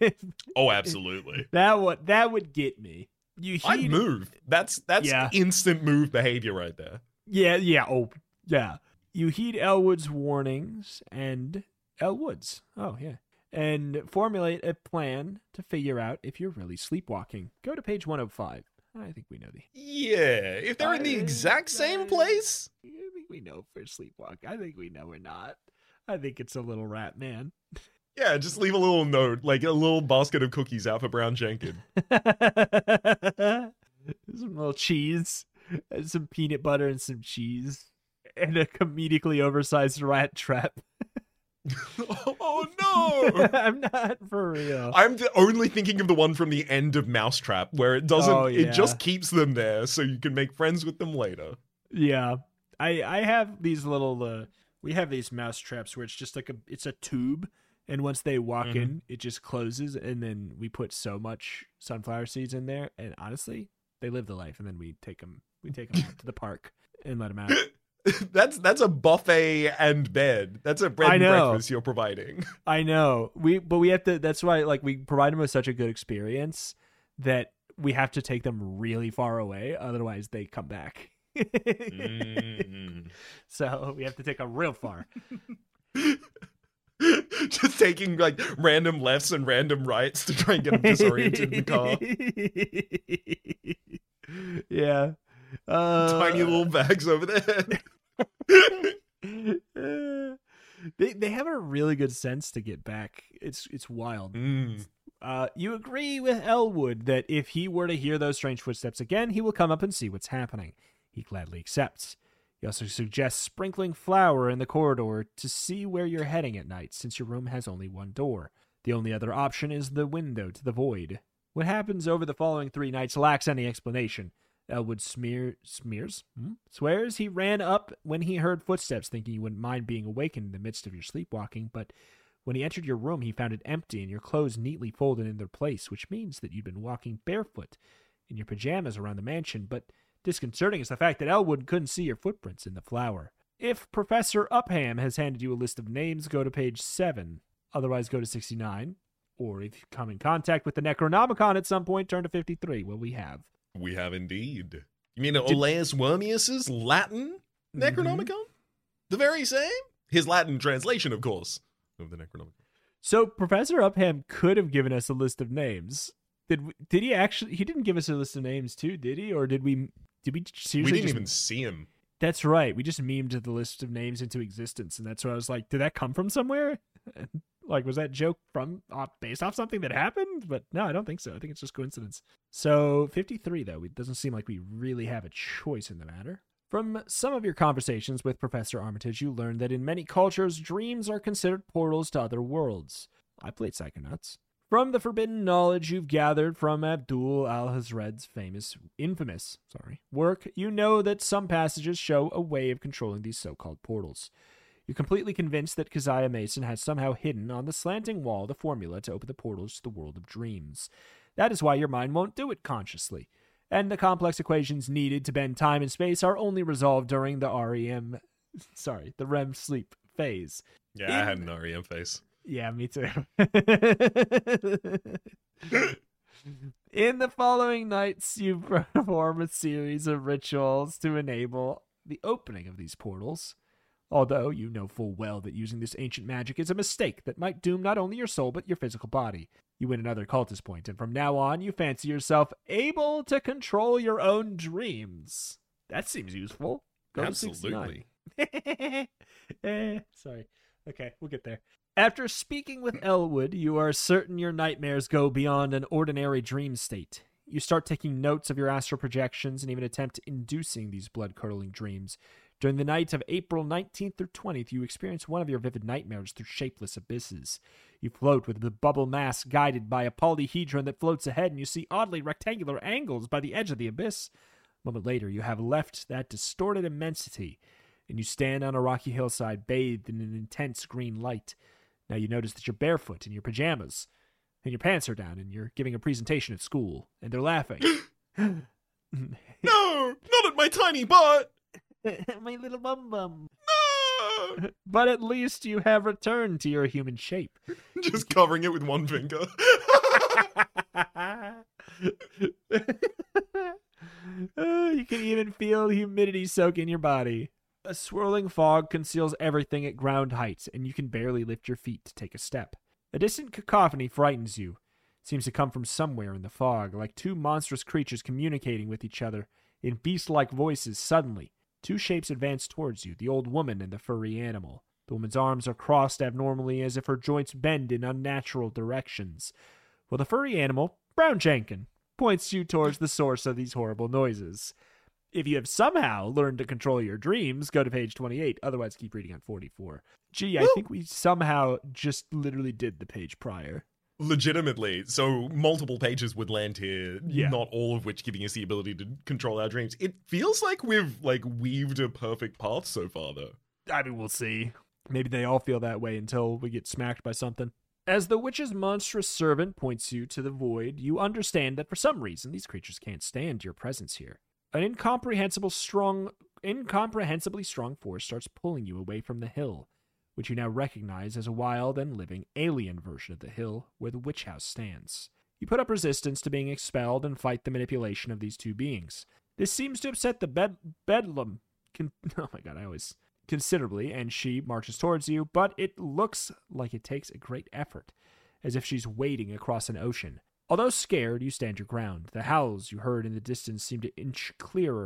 Oh, absolutely. That would that would get me. You I'd heed- move. That's that's Yeah. instant move behavior right there. Yeah, yeah, oh, yeah. You heed Elwood's warnings and Elwood's. Oh, yeah. And formulate a plan to figure out if you're really sleepwalking. Go to page one oh five. I think we know the. Yeah, if they're in the I- exact same I- place. I think we know if we're sleepwalking. I think we know we're not. I think it's a little rat man. Yeah, just leave a little note, like a little basket of cookies out for Brown Jenkin. Some little cheese, and some peanut butter and some cheese, and a comedically oversized rat trap. Oh no! I'm not for real. I'm th- only thinking of the one from the end of Mousetrap, where it doesn't. Oh, yeah. It just keeps them there, so you can make friends with them later. Yeah, I I have these little. Uh, we have these mouse traps where it's just like a it's a tube, and once they walk Mhm. in, it just closes, and then we put so much sunflower seeds in there, and honestly, they live the life, and then we take them we take them to the park and let them out. that's that's a buffet and bed. That's a bread I and know. breakfast you're providing. I know we, but we have to. That's why, like, we provide them with such a good experience that we have to take them really far away, otherwise they come back. Mm. So we have to take them real far. Just taking like random lefts and random rights to try and get them disoriented in the car. Yeah. Uh, Tiny little bags over there. uh, they they have a really good sense to get back. It's it's wild. Mm. Uh, you agree with Elwood that if he were to hear those strange footsteps again, he will come up and see what's happening. He gladly accepts. He also suggests sprinkling flour in the corridor to see where you're heading at night, since your room has only one door. The only other option is the window to the void. What happens over the following three nights lacks any explanation. Elwood smear, smears, hmm? swears he ran up when he heard footsteps, thinking you wouldn't mind being awakened in the midst of your sleepwalking, but when he entered your room, he found it empty and your clothes neatly folded in their place, which means that you'd been walking barefoot in your pajamas around the mansion, but disconcerting is the fact that Elwood couldn't see your footprints in the flour. If Professor Upham has handed you a list of names, go to page seven. Otherwise, go to sixty-nine. Or if you come in contact with the Necronomicon at some point, turn to fifty-three. Well, we have. We have indeed. You mean Olaus Wormius's Latin Necronomicon? Mm-hmm. The very same? His Latin translation, of course, of the Necronomicon. So Professor Upham could have given us a list of names. Did we, did he actually? He didn't give us a list of names, too, did he? Or did we? Did we seriously? We didn't just, even see him. That's right. We just memed the list of names into existence, and that's why I was like, did that come from somewhere? Like, was that joke from uh, based off something that happened? But no, I don't think so. I think it's just coincidence. So fifty-three, though, it doesn't seem like we really have a choice in the matter. From some of your conversations with Professor Armitage, you learned that in many cultures, dreams are considered portals to other worlds. I played Psychonauts. From the forbidden knowledge you've gathered from Abdul al-Hazred's famous, infamous, sorry, work, you know that some passages show a way of controlling these so-called portals. You're completely convinced that Keziah Mason has somehow hidden on the slanting wall the formula to open the portals to the world of dreams. That is why your mind won't do it consciously. And the complex equations needed to bend time and space are only resolved during the R E M, sorry, the R E M sleep phase. Yeah, In, I had an R E M face. Yeah, me too. In the following nights, you perform a series of rituals to enable the opening of these portals. Although you know full well that using this ancient magic is a mistake that might doom not only your soul but your physical body. You win another cultist point, and from now on you fancy yourself able to control your own dreams. That seems useful. Go Absolutely. eh, sorry. Okay, we'll get there. After speaking with Elwood, you are certain your nightmares go beyond an ordinary dream state. You start taking notes of your astral projections and even attempt inducing these blood-curdling dreams. During the night of April nineteenth through twentieth, you experience one of your vivid nightmares through shapeless abysses. You float with the bubble mass guided by a polyhedron that floats ahead, and you see oddly rectangular angles by the edge of the abyss. A moment later, you have left that distorted immensity, and you stand on a rocky hillside bathed in an intense green light. Now you notice that you're barefoot in your pajamas, and your pants are down, and you're giving a presentation at school, and they're laughing. No, not at my tiny butt. My little bum bum. No! But at least you have returned to your human shape. Just covering it with one finger. Oh, you can even feel humidity soak in your body. A swirling fog conceals everything at ground height, and you can barely lift your feet to take a step. A distant cacophony frightens you. It seems to come from somewhere in the fog, like two monstrous creatures communicating with each other in beast-like voices. Suddenly, two shapes advance towards you, the old woman and the furry animal. The woman's arms are crossed abnormally as if her joints bend in unnatural directions, while the furry animal, Brown Jenkin, points you towards the source of these horrible noises. If you have somehow learned to control your dreams, go to page twenty-eight. Otherwise, keep reading on forty-four. Gee, I Woo! think we somehow just literally did the page prior. Legitimately. So multiple pages would land here, Yeah. not all of which giving us the ability to control our dreams. It feels like we've like weaved a perfect path so far, though. I mean, we'll see. Maybe they all feel that way until we get smacked by something. As the witch's monstrous servant points you to the void, you understand that for some reason these creatures can't stand your presence here. An incomprehensible strong, incomprehensibly strong force starts pulling you away from the hill, which you now recognize as a wild and living alien version of the hill where the witch house stands. You put up resistance to being expelled and fight the manipulation of these two beings. This seems to upset the bed- bedlam. Con- oh my god, I always... considerably, and she marches towards you, but it looks like it takes a great effort, as if she's wading across an ocean. Although scared, you stand your ground. The howls you heard in the distance seem to inch clearer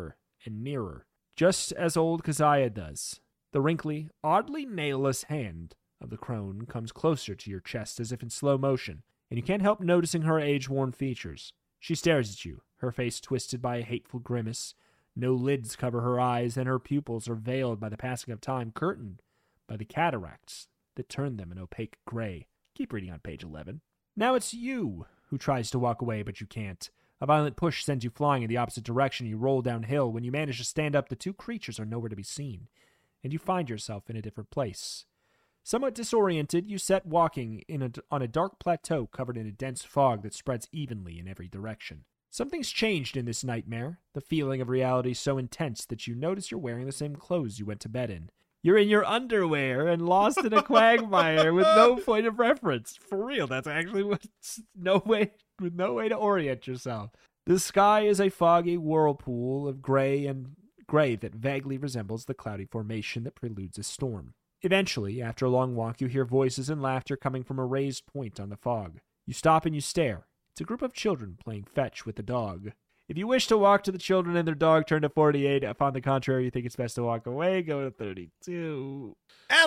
and nearer, just as old Keziah does. The wrinkly, oddly nailless hand of the crone comes closer to your chest as if in slow motion, and you can't help noticing her age-worn features. She stares at you, her face twisted by a hateful grimace. No lids cover her eyes, and her pupils are veiled by the passing of time, curtained by the cataracts that turn them an opaque gray. Keep reading on page eleven. Now it's you who tries to walk away, but you can't. A violent push sends you flying in the opposite direction. You roll downhill. When you manage to stand up, the two creatures are nowhere to be seen, and you find yourself in a different place. Somewhat disoriented, you set walking in a, on a dark plateau covered in a dense fog that spreads evenly in every direction. Something's changed in this nightmare, the feeling of reality so intense that you notice you're wearing the same clothes you went to bed in. You're in your underwear and lost in a quagmire with no point of reference. For real, that's actually what's no way, with no way to orient yourself. The sky is a foggy whirlpool of gray and gray that vaguely resembles the cloudy formation that preludes a storm. Eventually, after a long walk, you hear voices and laughter coming from a raised point on the fog. You stop and you stare. It's a group of children playing fetch with a dog. If you wish to walk to the children and their dog, turn to forty-eight. If on the contrary you think it's best to walk away, go to thirty-two.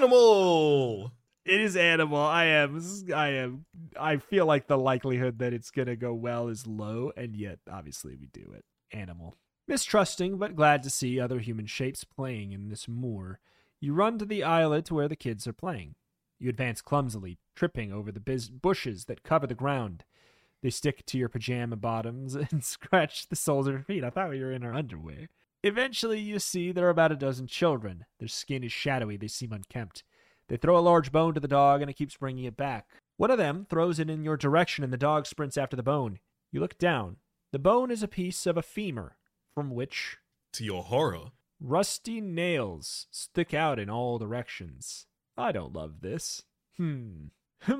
Animal! It is animal. I am, I am, I feel like the likelihood that it's going to go well is low, and yet, obviously, we do it. Animal. Mistrusting, but glad to see other human shapes playing in this moor, you run to the islet where the kids are playing. You advance clumsily, tripping over the biz- bushes that cover the ground. They stick to your pajama bottoms and scratch the soles of your feet. I thought we were in our underwear. Eventually, you see there are about a dozen children. Their skin is shadowy. They seem unkempt. They throw a large bone to the dog, and it keeps bringing it back. One of them throws it in your direction, and the dog sprints after the bone. You look down. The bone is a piece of a femur, from which, to your horror, rusty nails stick out in all directions. I don't love this. Hmm.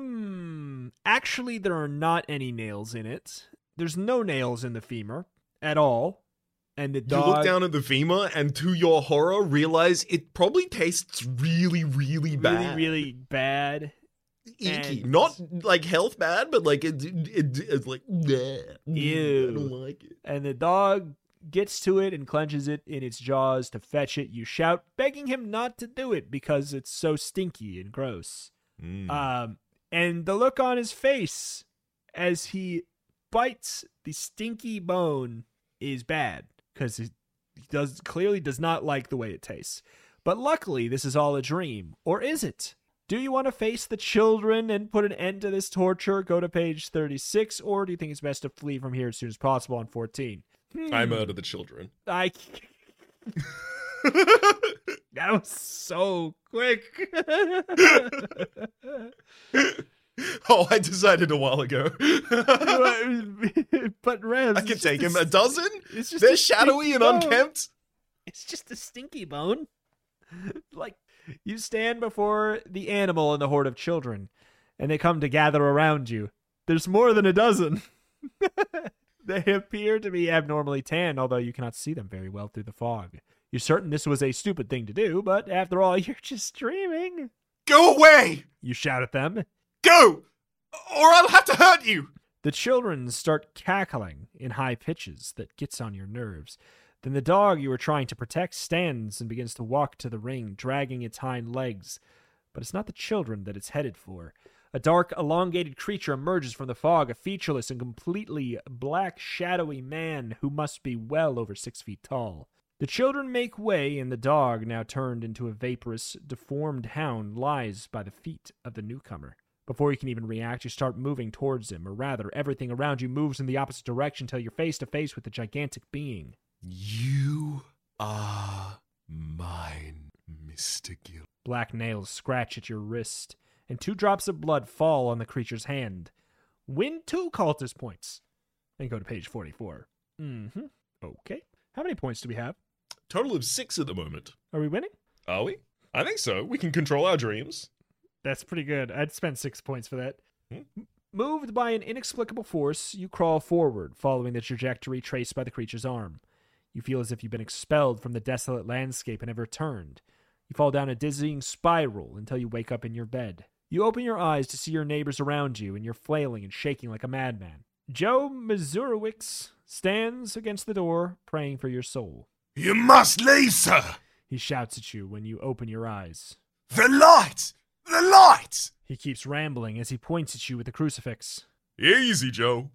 Hmm. Actually, there are not any nails in it. There's no nails in the femur at all. And the dog... You look down at the femur and to your horror realize it probably tastes really, really bad. Really, really bad. Icky. And... Not like health bad, but like it, it, it's like, bleh. Ew. I don't like it. And the dog gets to it and clenches it in its jaws to fetch it. You shout, begging him not to do it because it's so stinky and gross. Mm. Um, and the look on his face as he bites the stinky bone is bad because he does clearly does not like the way it tastes. But luckily, this is all a dream. Or is it? Do you want to face the children and put an end to this torture? Go to page thirty-six, or do you think it's best to flee from here as soon as possible on fourteen? Hmm. I murder the children. I... That was so quick. Oh, I decided a while ago. But Rams, I can take him. A dozen? It's just They're a shadowy and bone. unkempt. It's just a stinky bone. Like, you stand before the animal and the horde of children, and they come to gather around you. There's more than a dozen. They appear to be abnormally tanned, although you cannot see them very well through the fog. You're certain this was a stupid thing to do, but after all, you're just dreaming. Go away! You shout at them. Go! Or I'll have to hurt you! The children start cackling in high pitches that gets on your nerves. Then the dog you were trying to protect stands and begins to walk to the ring, dragging its hind legs. But it's not the children that it's headed for. A dark, elongated creature emerges from the fog, a featureless and completely black, shadowy man who must be well over six feet tall. The children make way, and the dog, now turned into a vaporous, deformed hound, lies by the feet of the newcomer. Before you can even react, you start moving towards him, or rather, everything around you moves in the opposite direction until you're face to face with the gigantic being. You are mine, Mister Gill. Black nails scratch at your wrist, and two drops of blood fall on the creature's hand. Win two cultist points. And go to page forty-four. Mm-hmm. Okay. How many points do we have? Total of six at the moment. Are we winning? Are we? I think so. We can control our dreams. That's pretty good. I'd spend six points for that. Hmm? Moved by an inexplicable force, you crawl forward, following the trajectory traced by the creature's arm. You feel as if you've been expelled from the desolate landscape and have returned. You fall down a dizzying spiral until you wake up in your bed. You open your eyes to see your neighbors around you, and you're flailing and shaking like a madman. Joe Mazurowicz stands against the door, praying for your soul. You must leave, sir! He shouts at you when you open your eyes. The light! The light! He keeps rambling as he points at you with the crucifix. Easy, Joe.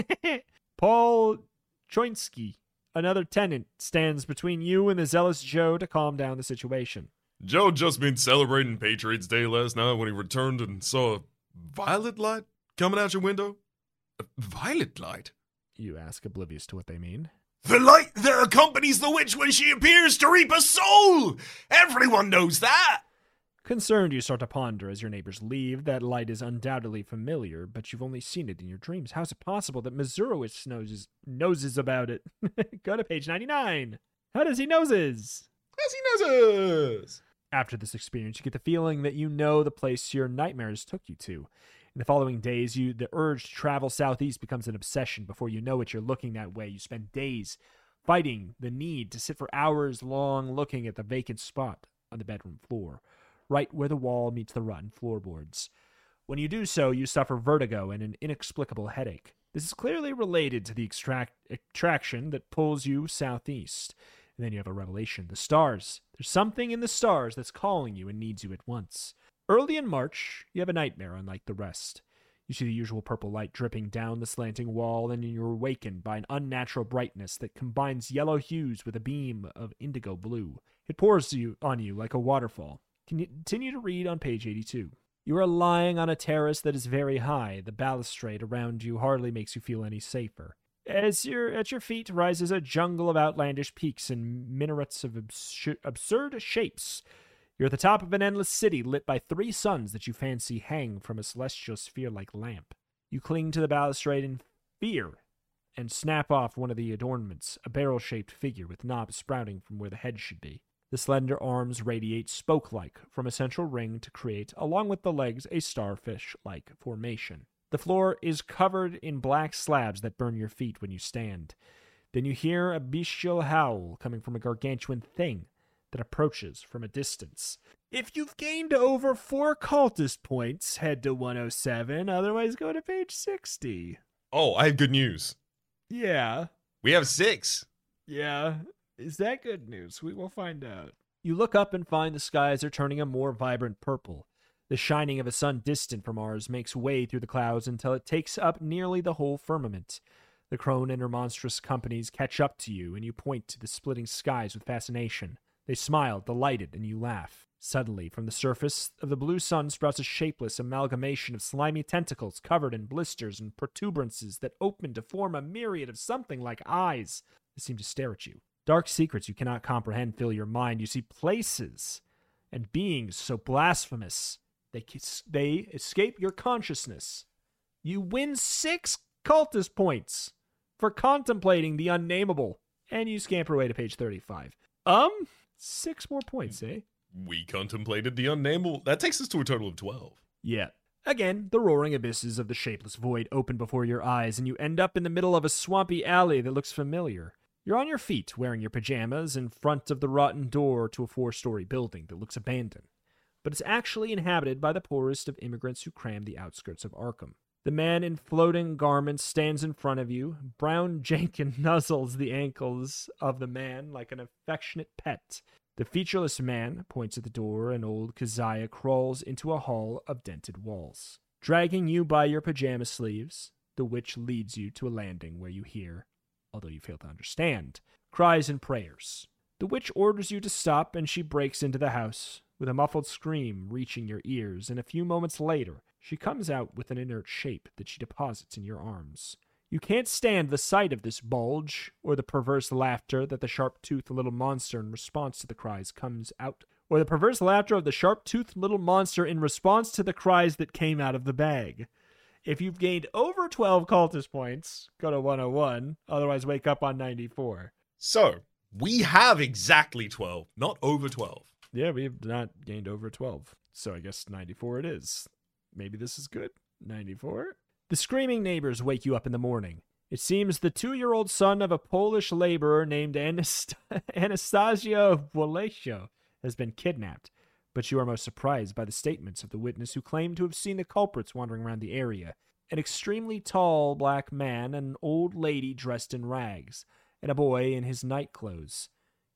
Paul Choinsky, another tenant, stands between you and the zealous Joe to calm down the situation. Joe just been celebrating Patriots Day last night when he returned and saw a violet light coming out your window. A violet light? You ask, oblivious to what they mean. The light that accompanies the witch when she appears to reap a soul! Everyone knows that! Concerned, you start to ponder as your neighbors leave. That light is undoubtedly familiar, but you've only seen it in your dreams. How is it possible that Mazurowitz knows noses about it? Go to page ninety-nine. How does he noses? As he knows. After this experience, you get the feeling that you know the place your nightmares took you to. In the following days, you the urge to travel southeast becomes an obsession. Before you know it, you're looking that way. You spend days fighting the need to sit for hours long looking at the vacant spot on the bedroom floor, right where the wall meets the rotten floorboards. When you do so, you suffer vertigo and an inexplicable headache. This is clearly related to the extract- attraction that pulls you southeast. And then you have a revelation. The stars. There's something in the stars that's calling you and needs you at once. Early in March, you have a nightmare unlike the rest. You see the usual purple light dripping down the slanting wall, and you're awakened by an unnatural brightness that combines yellow hues with a beam of indigo blue. It pours you on you like a waterfall. Continue to read on page eighty-two. You are lying on a terrace that is very high. The balustrade around you hardly makes you feel any safer. As you're, at your feet rises a jungle of outlandish peaks and minarets of abs- absurd shapes. You're at the top of an endless city lit by three suns that you fancy hang from a celestial sphere-like lamp. You cling to the balustrade in fear and snap off one of the adornments, a barrel-shaped figure with knobs sprouting from where the head should be. The slender arms radiate spoke-like from a central ring to create, along with the legs, a starfish-like formation. The floor is covered in black slabs that burn your feet when you stand. Then you hear a bestial howl coming from a gargantuan thing that approaches from a distance. If you've gained over four cultist points, head to one oh seven, otherwise go to page sixty. Oh, I have good news. Yeah. We have six. Yeah. Is that good news? We will find out. You look up and find the skies are turning a more vibrant purple. The shining of a sun distant from ours makes way through the clouds until it takes up nearly the whole firmament. The crone and her monstrous companies catch up to you, and you point to the splitting skies with fascination. They smile, delighted, and you laugh. Suddenly, from the surface of the blue sun sprouts a shapeless amalgamation of slimy tentacles covered in blisters and protuberances that open to form a myriad of something like eyes that seem to stare at you. Dark secrets you cannot comprehend fill your mind. You see places and beings so blasphemous they, they escape your consciousness. You win six cultist points for contemplating the unnameable, and you scamper away to page thirty-five. Um... Six more points, eh? We contemplated the unnameable. That takes us to a total of twelve. Yeah. Again, the roaring abysses of the shapeless void open before your eyes, and you end up in the middle of a swampy alley that looks familiar. You're on your feet, wearing your pajamas, in front of the rotten door to a four-story building that looks abandoned. But it's actually inhabited by the poorest of immigrants who cram the outskirts of Arkham. The man in floating garments stands in front of you. Brown Jenkins nuzzles the ankles of the man like an affectionate pet. The featureless man points at the door, and old Keziah crawls into a hall of dented walls. Dragging you by your pajama sleeves, the witch leads you to a landing where you hear, although you fail to understand, cries and prayers. The witch orders you to stop, and she breaks into the house, with a muffled scream reaching your ears, and a few moments later, she comes out with an inert shape that she deposits in your arms. You can't stand the sight of this bulge, or the perverse laughter that the sharp-toothed little monster in response to the cries comes out, or the perverse laughter of the sharp-toothed little monster in response to the cries that came out of the bag. If you've gained over twelve cultist points, go to one oh one, otherwise wake up on ninety-four. So, we have exactly twelve, not over twelve. Yeah, we've not gained over twelve, so I guess ninety-four it is. Maybe this is good. ninety-four? The screaming neighbors wake you up in the morning. It seems the two-year-old son of a Polish laborer named Anast- Anastasia Wolesio has been kidnapped, but you are most surprised by the statements of the witness who claimed to have seen the culprits wandering around the area. An extremely tall black man, an old lady dressed in rags, and a boy in his night clothes.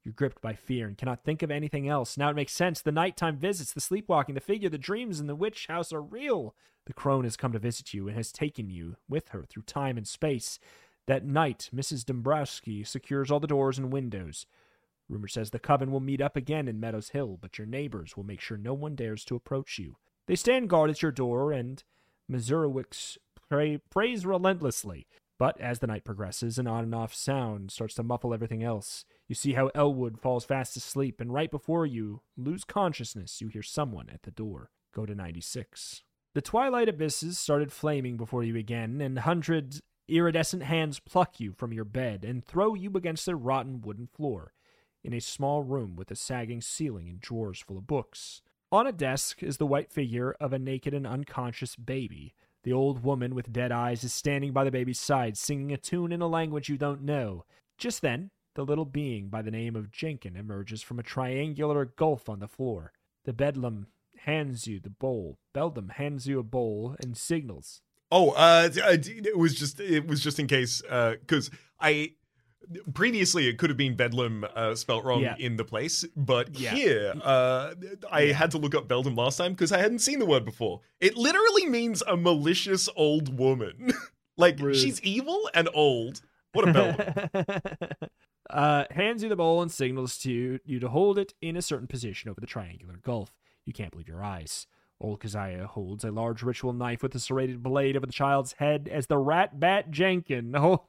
You're gripped by fear and cannot think of anything else. Now it makes sense. The nighttime visits, the sleepwalking, the figure, the dreams in the witch house are real. The crone has come to visit you and has taken you with her through time and space. That night, Missus Dombrowski secures all the doors and windows. Rumor says the coven will meet up again in Meadows Hill, but your neighbors will make sure no one dares to approach you. They stand guard at your door, and Mezurowicz pray, prays relentlessly. But as the night progresses, an on and off sound starts to muffle everything else. You see how Elwood falls fast asleep, and right before you lose consciousness, you hear someone at the door. Go to ninety-six. The twilight abysses started flaming before you again, and hundred iridescent hands pluck you from your bed and throw you against a rotten wooden floor, in a small room with a sagging ceiling and drawers full of books. On a desk is the white figure of a naked and unconscious baby. The old woman with dead eyes is standing by the baby's side, singing a tune in a language you don't know. Just then, the little being by the name of Jenkin emerges from a triangular gulf on the floor. The Bedlam hands you the bowl. Beldam hands you a bowl and signals. Oh, uh, it was just it was just in case, because uh, I previously it could have been Bedlam uh, spelt wrong yeah. in the place, but yeah. here uh, I yeah. had to look up Beldam last time because I hadn't seen the word before. It literally means a malicious old woman. Like, Rude. She's evil and old. What a Beldam. uh, hands you the bowl and signals to you, you to hold it in a certain position over the triangular gulf. You can't believe your eyes. Old Keziah holds a large ritual knife with a serrated blade over the child's head as the rat bat Jenkin holds,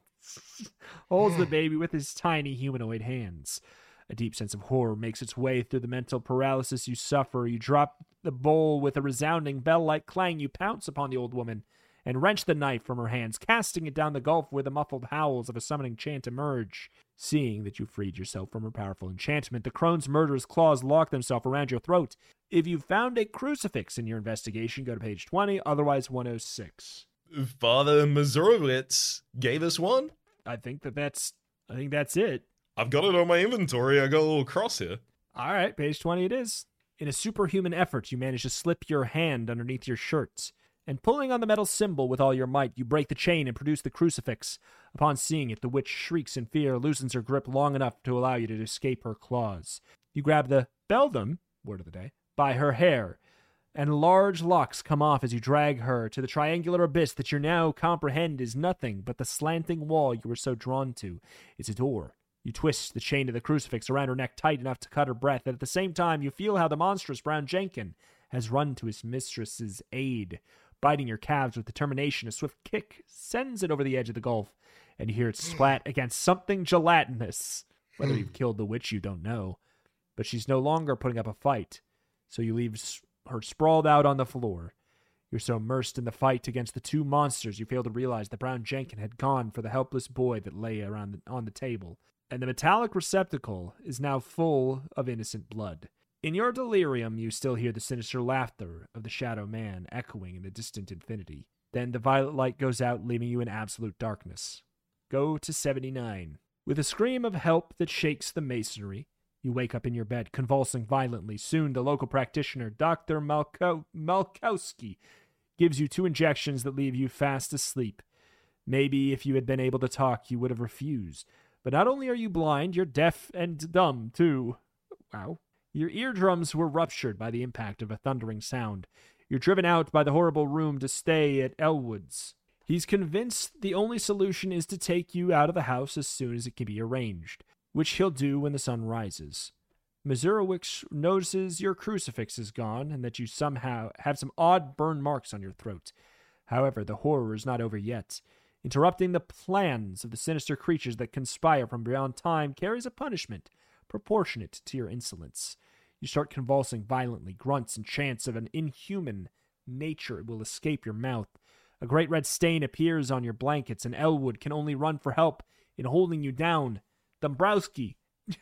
holds the baby with his tiny humanoid hands. A deep sense of horror makes its way through the mental paralysis you suffer. You drop the bowl with a resounding bell-like clang. You pounce upon the old woman and wrench the knife from her hands, casting it down the gulf where the muffled howls of a summoning chant emerge. Seeing that you freed yourself from her powerful enchantment, the crone's murderous claws lock themselves around your throat. If you found a crucifix in your investigation, go to page twenty, otherwise one oh six. Father Mezurowicz gave us one? I think that that's, I think that's it. I've got it on my inventory. I got a little cross here. All right, page twenty it is. In a superhuman effort, you manage to slip your hand underneath your shirt, and pulling on the metal symbol with all your might, you break the chain and produce the crucifix. Upon seeing it, the witch shrieks in fear, loosens her grip long enough to allow you to escape her claws. You grab the Beldam, word of the day, by her hair, and large locks come off as you drag her to the triangular abyss that you now comprehend is nothing but the slanting wall you were so drawn to. It's a door. You twist the chain of the crucifix around her neck tight enough to cut her breath, and at the same time you feel how the monstrous brown Jenkin has run to his mistress's aid. Biting your calves with determination, a swift kick sends it over the edge of the gulf, and you hear it splat against something gelatinous. Whether you've killed the witch, you don't know. But she's no longer putting up a fight, so you leave her sprawled out on the floor. You're so immersed in the fight against the two monsters, you fail to realize that brown Jenkin had gone for the helpless boy that lay around the, on the table, and the metallic receptacle is now full of innocent blood. In your delirium, you still hear the sinister laughter of the shadow man echoing in the distant infinity. Then the violet light goes out, leaving you in absolute darkness. Go to seventy-nine. With a scream of help that shakes the masonry, you wake up in your bed, convulsing violently. Soon, the local practitioner, Doctor Malko- Malkowski, gives you two injections that leave you fast asleep. Maybe if you had been able to talk, you would have refused. But not only are you blind, you're deaf and dumb, too. Wow. Your eardrums were ruptured by the impact of a thundering sound. You're driven out by the horrible room to stay at Elwood's. He's convinced the only solution is to take you out of the house as soon as it can be arranged, which he'll do when the sun rises. Mezurowicz notices your crucifix is gone and that you somehow have some odd burn marks on your throat. However, the horror is not over yet. Interrupting the plans of the sinister creatures that conspire from beyond time carries a punishment proportionate to your insolence. You start convulsing violently. Grunts and chants of an inhuman nature will escape your mouth. A great red stain appears on your blankets, and Elwood can only run for help in holding you down. Dombrowski,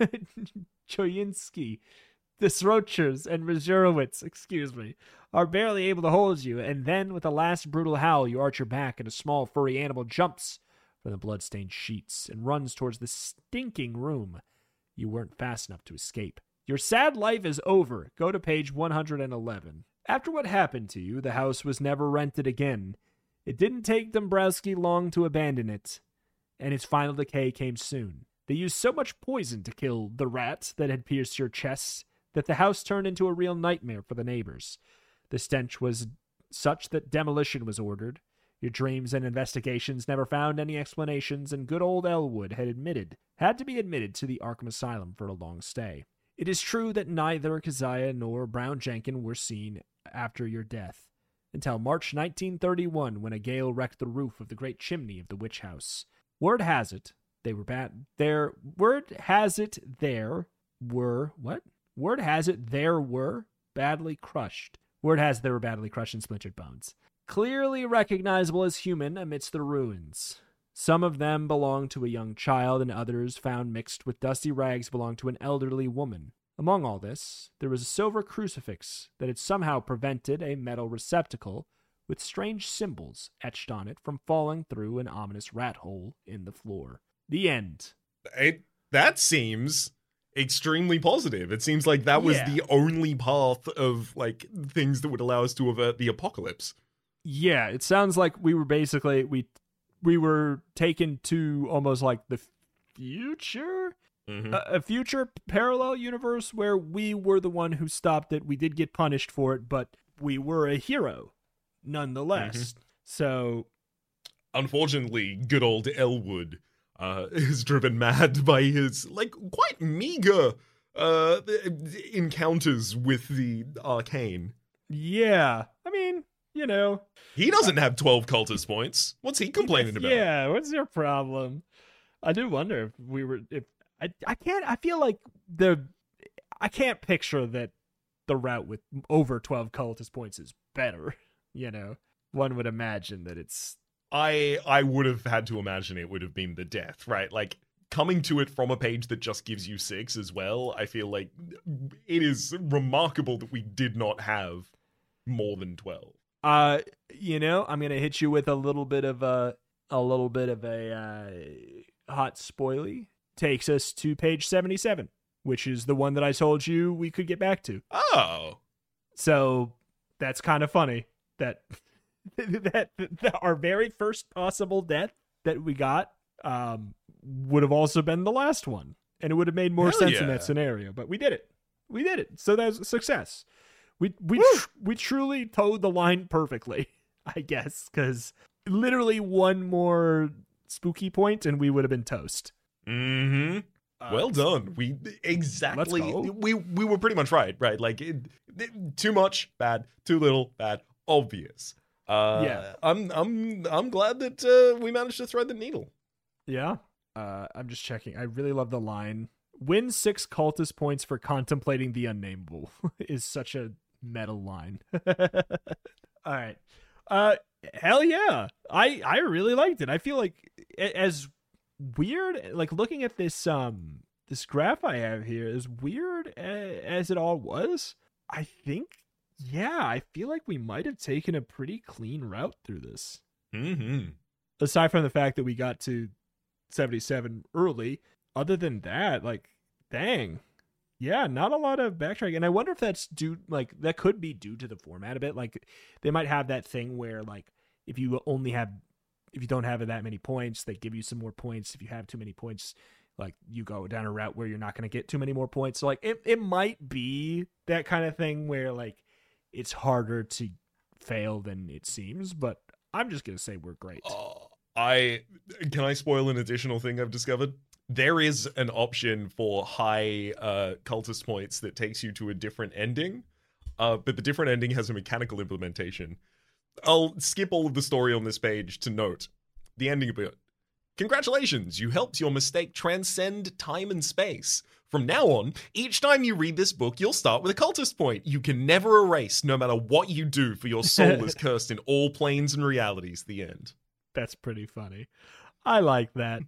Choyinski, the Srochers, and Mezurowicz, excuse me, are barely able to hold you, and then, with a last brutal howl, you arch your back, and a small furry animal jumps from the blood-stained sheets and runs towards the stinking room. You weren't fast enough to escape. Your sad life is over. Go to page one hundred eleven. After what happened to you, the house was never rented again. It didn't take Dombrowski long to abandon it, and its final decay came soon. They used so much poison to kill the rat that had pierced your chests that the house turned into a real nightmare for the neighbors. The stench was such that demolition was ordered. Your dreams and investigations never found any explanations, and good old Elwood had admitted, had to be admitted to the Arkham Asylum for a long stay. It is true that neither Keziah nor Brown Jenkin were seen after your death, until March nineteen thirty-one, when a gale wrecked the roof of the great chimney of the witch house. Word has it, they were bad. There, word has it, there were, what? Word has it, there were badly crushed. Word has it, they were badly crushed and splintered bones, clearly recognizable as human amidst the ruins. Some of them belonged to a young child, and others, found mixed with dusty rags, belonged to an elderly woman. Among all this, there was a silver crucifix that had somehow prevented a metal receptacle with strange symbols etched on it from falling through an ominous rat hole in the floor. The end. It, that seems extremely positive. It seems like that was Yeah. the only path of, like, things that would allow us to avert the apocalypse. Yeah, it sounds like we were basically, we we were taken to almost like the future? Mm-hmm. A, a future parallel universe where we were the one who stopped it. We did get punished for it, but we were a hero nonetheless. Mm-hmm. So, Unfortunately, good old Elwood uh, is driven mad by his, like, quite meager uh, encounters with the arcane. yeah. I mean, you know. He doesn't have twelve cultist points. What's he complaining about? Yeah, what's your problem? I do wonder if we were, if, I, I can't, I feel like the, I can't picture that the route with over twelve cultist points is better, you know? One would imagine that it's, I I would have had to imagine it would have been the death, right? Like, coming to it from a page that just gives you six as well, I feel like it is remarkable that we did not have more than twelve. uh, you know, I'm going to hit you with a little bit of a, a little bit of a uh, hot spoily. Takes us to page seventy-seven, which is the one that I told you we could get back to. Oh. So that's kind of funny that, that that our very first possible death that we got um, would have also been the last one, and it would have made more Hell sense in yeah. that scenario. But we did it. We did it. So that's a success. We we tr- we truly towed the line perfectly, I guess, because literally one more spooky point and we would have been toast. Mm-hmm. Uh, Well done. We exactly Let's go. we we were pretty much right, right? Like it, it- too much bad, too little bad, obvious. Uh Yeah. I'm I'm I'm glad that uh, we managed to thread the needle. Yeah. Uh, I'm just checking. I really love the line. Win six cultist points for contemplating the unnameable is such a meta line. All right. Uh, hell yeah. I, I really liked it. I feel like a- as weird, like looking at this, um, this graph I have here, as weird a- as it all was, I think, yeah, I feel like we might have taken a pretty clean route through this. Mm-hmm. Aside from the fact that we got to seventy-seven early, other than that, like, dang, yeah, not a lot of backtracking. And I wonder if that's due, like, that could be due to the format a bit. Like, they might have that thing where, like, if you only have, if you don't have that many points, they give you some more points. If you have too many points, like, you go down a route where you're not going to get too many more points. So, like, it, it might be that kind of thing where, like, it's harder to fail than it seems, but I'm just going to say we're great. Uh, I can I spoil an additional thing I've discovered? There is an option for high uh, cultist points that takes you to a different ending, uh, but the different ending has a mechanical implementation. I'll skip all of the story on this page to note the ending of it. Congratulations, you helped your mistake transcend time and space. From now on, each time you read this book, you'll start with a cultist point. You can never erase, no matter what you do, for your soul is cursed in all planes and realities. The end. That's pretty funny. I like that.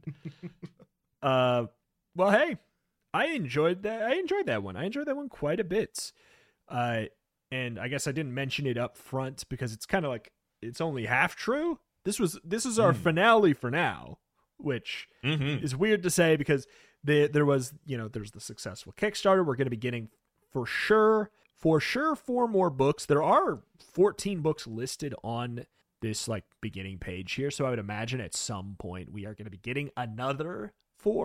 uh, well, hey, I enjoyed that. I enjoyed that one. I enjoyed that one quite a bit. Uh, and I guess I didn't mention it up front because it's kind of like it's only half true. This was this is our Mm. finale for now, which Mm-hmm. is weird to say because there there was you know there's the successful Kickstarter. We're going to be getting for sure for sure four more books. There are fourteen books listed on this like beginning page here, so I would imagine at some point we are going to be getting another four,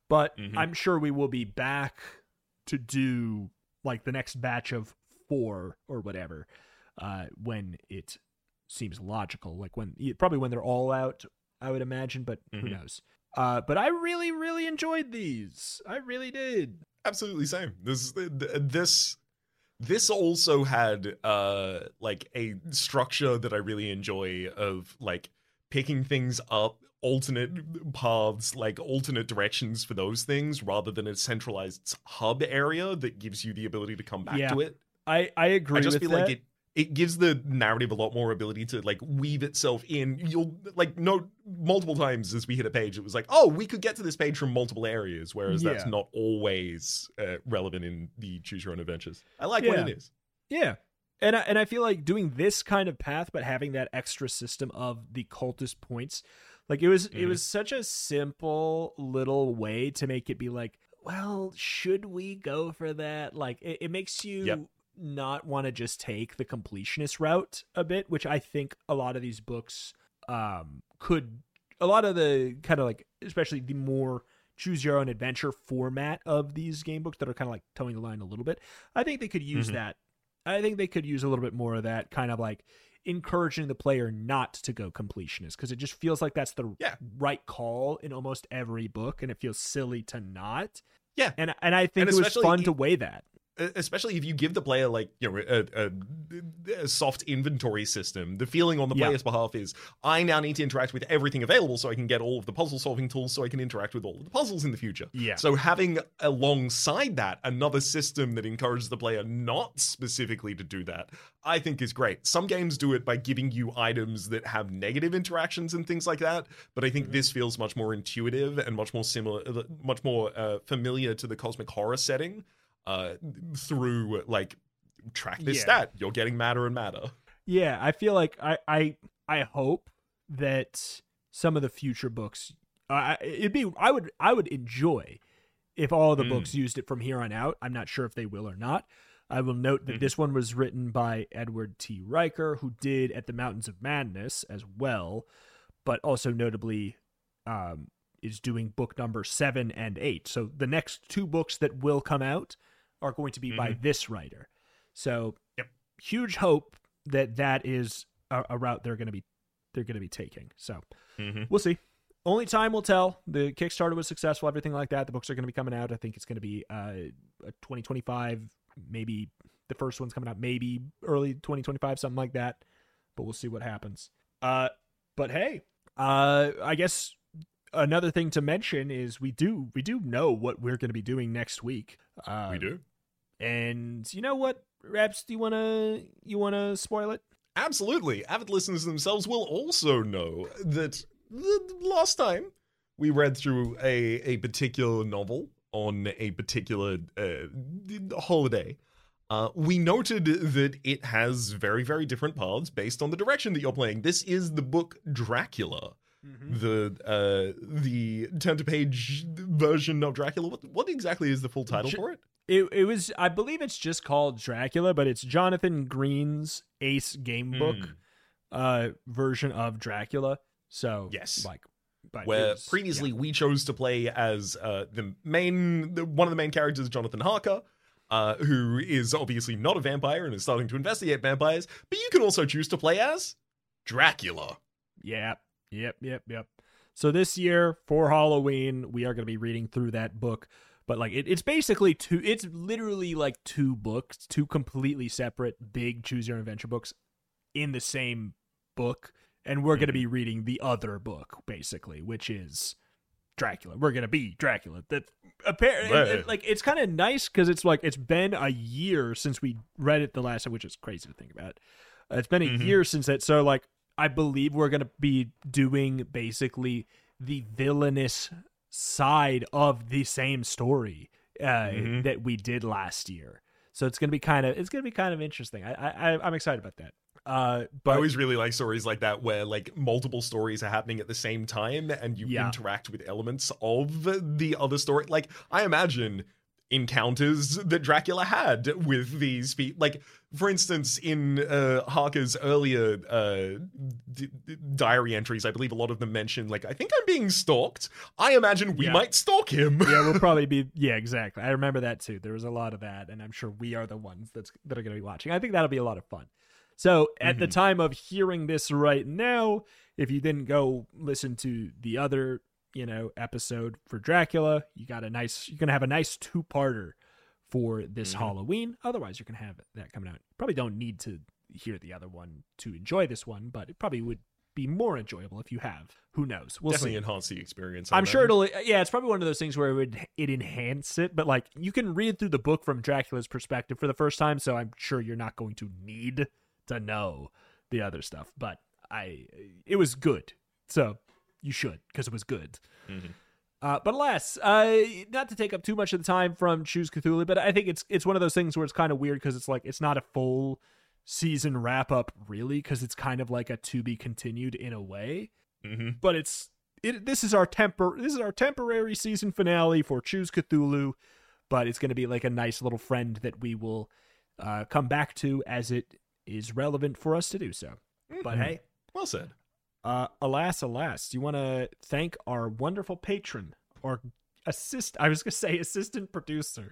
But Mhm. I'm sure we will be back to do like the next batch of four or whatever uh, when it seems logical. Like when probably when they're all out, I would imagine, but who Mhm. knows? Uh, but I really, really enjoyed these. I really did. Absolutely same. This this this also had uh like a structure that I really enjoy of like picking things up, alternate paths, like alternate directions for those things, rather than a centralized hub area that gives you the ability to come back Yeah. to it. I, I agree I just with feel that. like it it gives the narrative a lot more ability to like weave itself in. You'll like note multiple times as we hit a page, it was like, oh, we could get to this page from multiple areas, whereas that's Yeah. not always uh, relevant in the choose your own adventures. I like when Yeah. it is. Yeah. And I, and I feel like doing this kind of path, but having that extra system of the cultist points, like it was, it Mhm. was such a simple little way to make it be like, well, should we go for that? Like it, it makes you Yep. not want to just take the completionist route a bit, which I think a lot of these books um, could, a lot of the kind of like, especially the more choose your own adventure format of these game books that are kind of like towing the line a little bit. I think they could use Mhm. that. I think they could use a little bit more of that kind of like encouraging the player not to go completionist, because it just feels like that's the Yeah. right call in almost every book, and it feels silly to not. Yeah. And and I think And it was especially fun e- to weigh that. Especially if you give the player like you know a, a, a soft inventory system, the feeling on the Yeah. player's behalf is I now need to interact with everything available so I can get all of the puzzle solving tools so I can interact with all of the puzzles in the future. Yeah. So having alongside that another system that encourages the player not specifically to do that, I think is great. Some games do it by giving you items that have negative interactions and things like that, but I think Mhm. this feels much more intuitive and much more similar, much more uh, familiar to the cosmic horror setting. Uh, through like track this Yeah. stat, you're getting madder and madder. Yeah, I feel like I I I hope that some of the future books, uh, it'd be I would I would enjoy if all of the Mm. books used it from here on out. I'm not sure if they will or not. I will note that Mhm. this one was written by Edward T. Riker, who did At the Mountains of Madness as well, but also notably um, is doing book number seven and eight. So the next two books that will come out are going to be by Mhm. this writer. So Yep. huge hope that that is a, a route they're going to be they're going to be taking. So Mm-hmm. we'll see. Only time will tell. The Kickstarter was successful, everything like that. The books are going to be coming out. I think it's going to be uh, a twenty twenty-five, maybe the first one's coming out, maybe early twenty twenty-five, something like that. But we'll see what happens. Uh, but hey, uh, I guess another thing to mention is we do we do know what we're going to be doing next week. Uh, We do. and you know what, Raps? Do you wanna you wanna spoil it? Absolutely. Avid listeners themselves will also know that the last time we read through a, a particular novel on a particular uh, holiday, uh, we noted that it has very, very different paths based on the direction that you're playing. This is the book Dracula. The uh the turn to page version of Dracula. What what exactly is the full title J- for it? It it was I believe it's just called Dracula, but it's Jonathan Green's Ace game book Mm. uh version of Dracula. So Yes. like but it Where was- previously yeah. we chose to play as uh the main the, one of the main characters, Jonathan Harker, uh who is obviously not a vampire and is starting to investigate vampires, but you can also choose to play as Dracula. Yep, yep, yep, yep. So this year for Halloween, we are going to be reading through that book. But like it, it's basically two. It's literally like two books, two completely separate big choose your own adventure books in the same book, and we're going to be reading the other book basically, which is Dracula. We're going to be Dracula. That apparently, Right. like it's kind of nice because it's like it's been a year since we read it the last time, which is crazy to think about. Uh, it's been a Mhm. year since that, so like. I believe we're going to be doing basically the villainous side of the same story uh, Mhm. that we did last year. So it's going to be kind of it's going to be kind of interesting. I, I I'm excited about that. Uh, I but always really like stories like that where like multiple stories are happening at the same time and you Yeah. interact with elements of the other story. Like I imagine encounters that Dracula had with these people. Like, for instance, in uh, Harker's earlier uh, d- d- diary entries, I believe a lot of them mention, like, I think I'm being stalked. I imagine we Yeah. might stalk him. Yeah, we'll probably be. Yeah, exactly. I remember that too. There was a lot of that, and I'm sure we are the ones that's that are going to be watching. I think that'll be a lot of fun. So, at the Mhm. time of hearing this right now, if you didn't go listen to the other, you know, episode for Dracula, you got a nice. You're going to have a nice two-parter for this Mhm. Halloween. Otherwise, you're going to have that coming out. Probably don't need to hear the other one to enjoy this one, but it probably would be more enjoyable if you have. Who knows? We'll Definitely see. enhance the experience. I I'm sure imagine. it'll. Yeah, it's probably one of those things where it would it enhance it, but like you can read through the book from Dracula's perspective for the first time, so I'm sure you're not going to need to know the other stuff. But I, it was good, so you should because it was good. Mhm. Uh, but alas, uh, not to take up too much of the time from Choose Cthulhu, but I think it's it's one of those things where it's kind of weird because it's like it's not a full season wrap up really, because it's kind of like a to be continued in a way. Mhm. But it's it. This is our tempor. This is our temporary season finale for Choose Cthulhu, but it's going to be like a nice little friend that we will uh, come back to as it is relevant for us to do so. But Mhm. hey. Well said. Uh, alas, alas, do you want to thank our wonderful patron or assist? I was going to say assistant producer.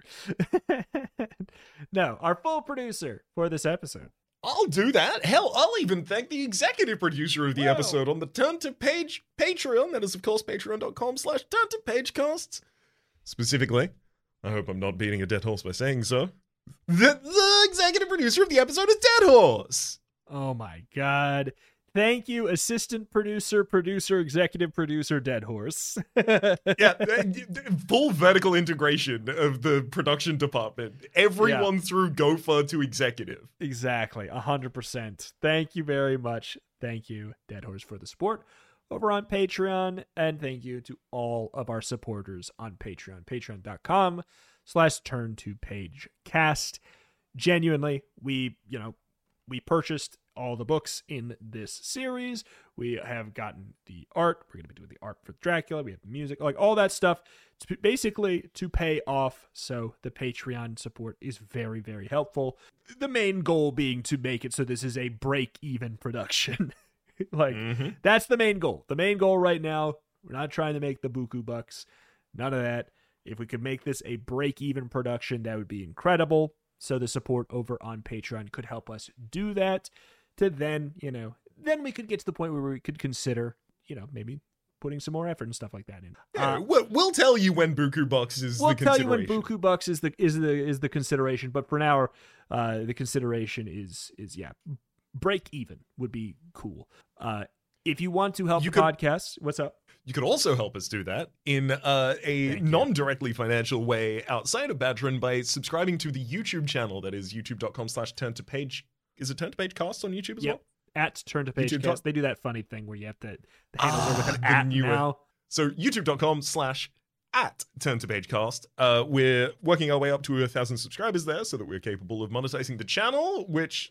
No, our full producer for this episode. I'll do that. Hell, I'll even thank the executive producer of the Whoa. episode on the Turn to Page Patreon. That is, of course, patreon.com slash turn to pagecasts. Specifically, I hope I'm not beating a dead horse by saying so, the, the executive producer of the episode is Dead Horse. Oh my God. Thank you, assistant producer, producer, executive producer, Dead Horse. Yeah, uh, full vertical integration of the production department. Everyone through Gopher to executive. Exactly, one hundred percent. Thank you very much. Thank you, Dead Horse, for the support over on Patreon. And thank you to all of our supporters on Patreon. Patreon.com slash turn to page cast. Genuinely, we, you know, we purchased all the books in this series. We have gotten the art. We're going to be doing the art for Dracula. We have the music, like all that stuff. It's basically to pay off. So the Patreon support is very, very helpful. The main goal being to make it so this is a break-even production. Like, Mhm. that's the main goal. The main goal right now, we're not trying to make the buku bucks. None of that. If we could make this a break-even production, that would be incredible. So the support over on Patreon could help us do that. To then, you know, then we could get to the point where we could consider, you know, maybe putting some more effort and stuff like that in. Yeah, Uh, we'll, we'll tell you when Buku Bucks is we'll the tell you when consideration. Buku Bucks is the is the is the consideration, but for now, uh, the consideration is is yeah, break even would be cool. Uh, if you want to help You the could- podcast, what's up? You could also help us do that in uh, a Thank you. non-directly financial way outside of Patreon by subscribing to the YouTube channel. That is youtube.com slash turn to page. Is it turn to page cast on YouTube as Yep. well? At Turn to Page YouTube Cast, they do that funny thing where you have to the handles are with Ah, an the at newer- now. So youtube.com slash at turn to page cast. Uh, we're working our way up to a thousand subscribers there so that we're capable of monetizing the channel, which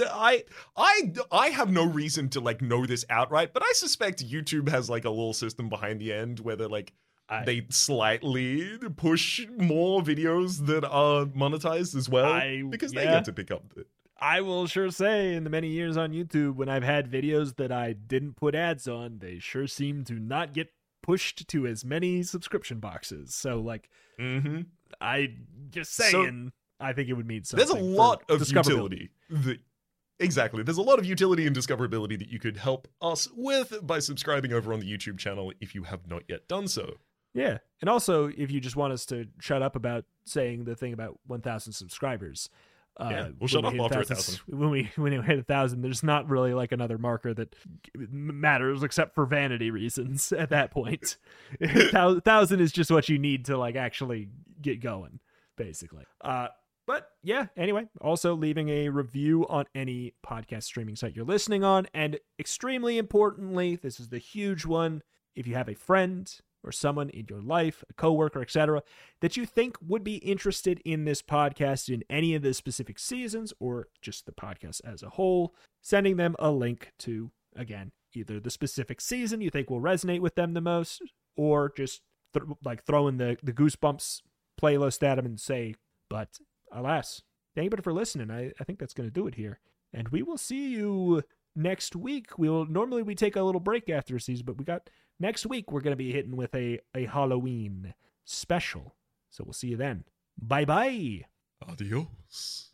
I I I have no reason to like know this outright, but I suspect YouTube has like a little system behind the end where they're like I- they slightly push more videos that are monetized as well I- because they yeah. get to pick up the I will sure say, in the many years on YouTube, when I've had videos that I didn't put ads on, they sure seem to not get pushed to as many subscription boxes. So, like, Mhm. I just So- saying, I think it would mean something. There's a for lot of discoverability. utility. That, exactly. There's a lot of utility and discoverability that you could help us with by subscribing over on the YouTube channel if you have not yet done so. Yeah, and also if you just want us to shut up about saying the thing about one thousand subscribers. Uh, Yeah, we'll when shut we up hit after a thousand- When we when we hit a thousand, there's not really like another marker that matters except for vanity reasons. At that point, Thou- thousand is just what you need to like actually get going, basically. Uh, but yeah. Anyway, also leaving a review on any podcast streaming site you're listening on, and extremely importantly, this is the huge one. If you have a friend or someone in your life, a coworker, et cetera, that you think would be interested in this podcast in any of the specific seasons or just the podcast as a whole, sending them a link to, again, either the specific season you think will resonate with them the most, or just th- like throwing the, the Goosebumps playlist at him and say, but alas, thank you for listening. I, I think that's going to do it here. And we will see you next week. We will normally we take a little break after a season, but we got next week we're going to be hitting with a, a Halloween special. So we'll see you then. Bye-bye. Adios.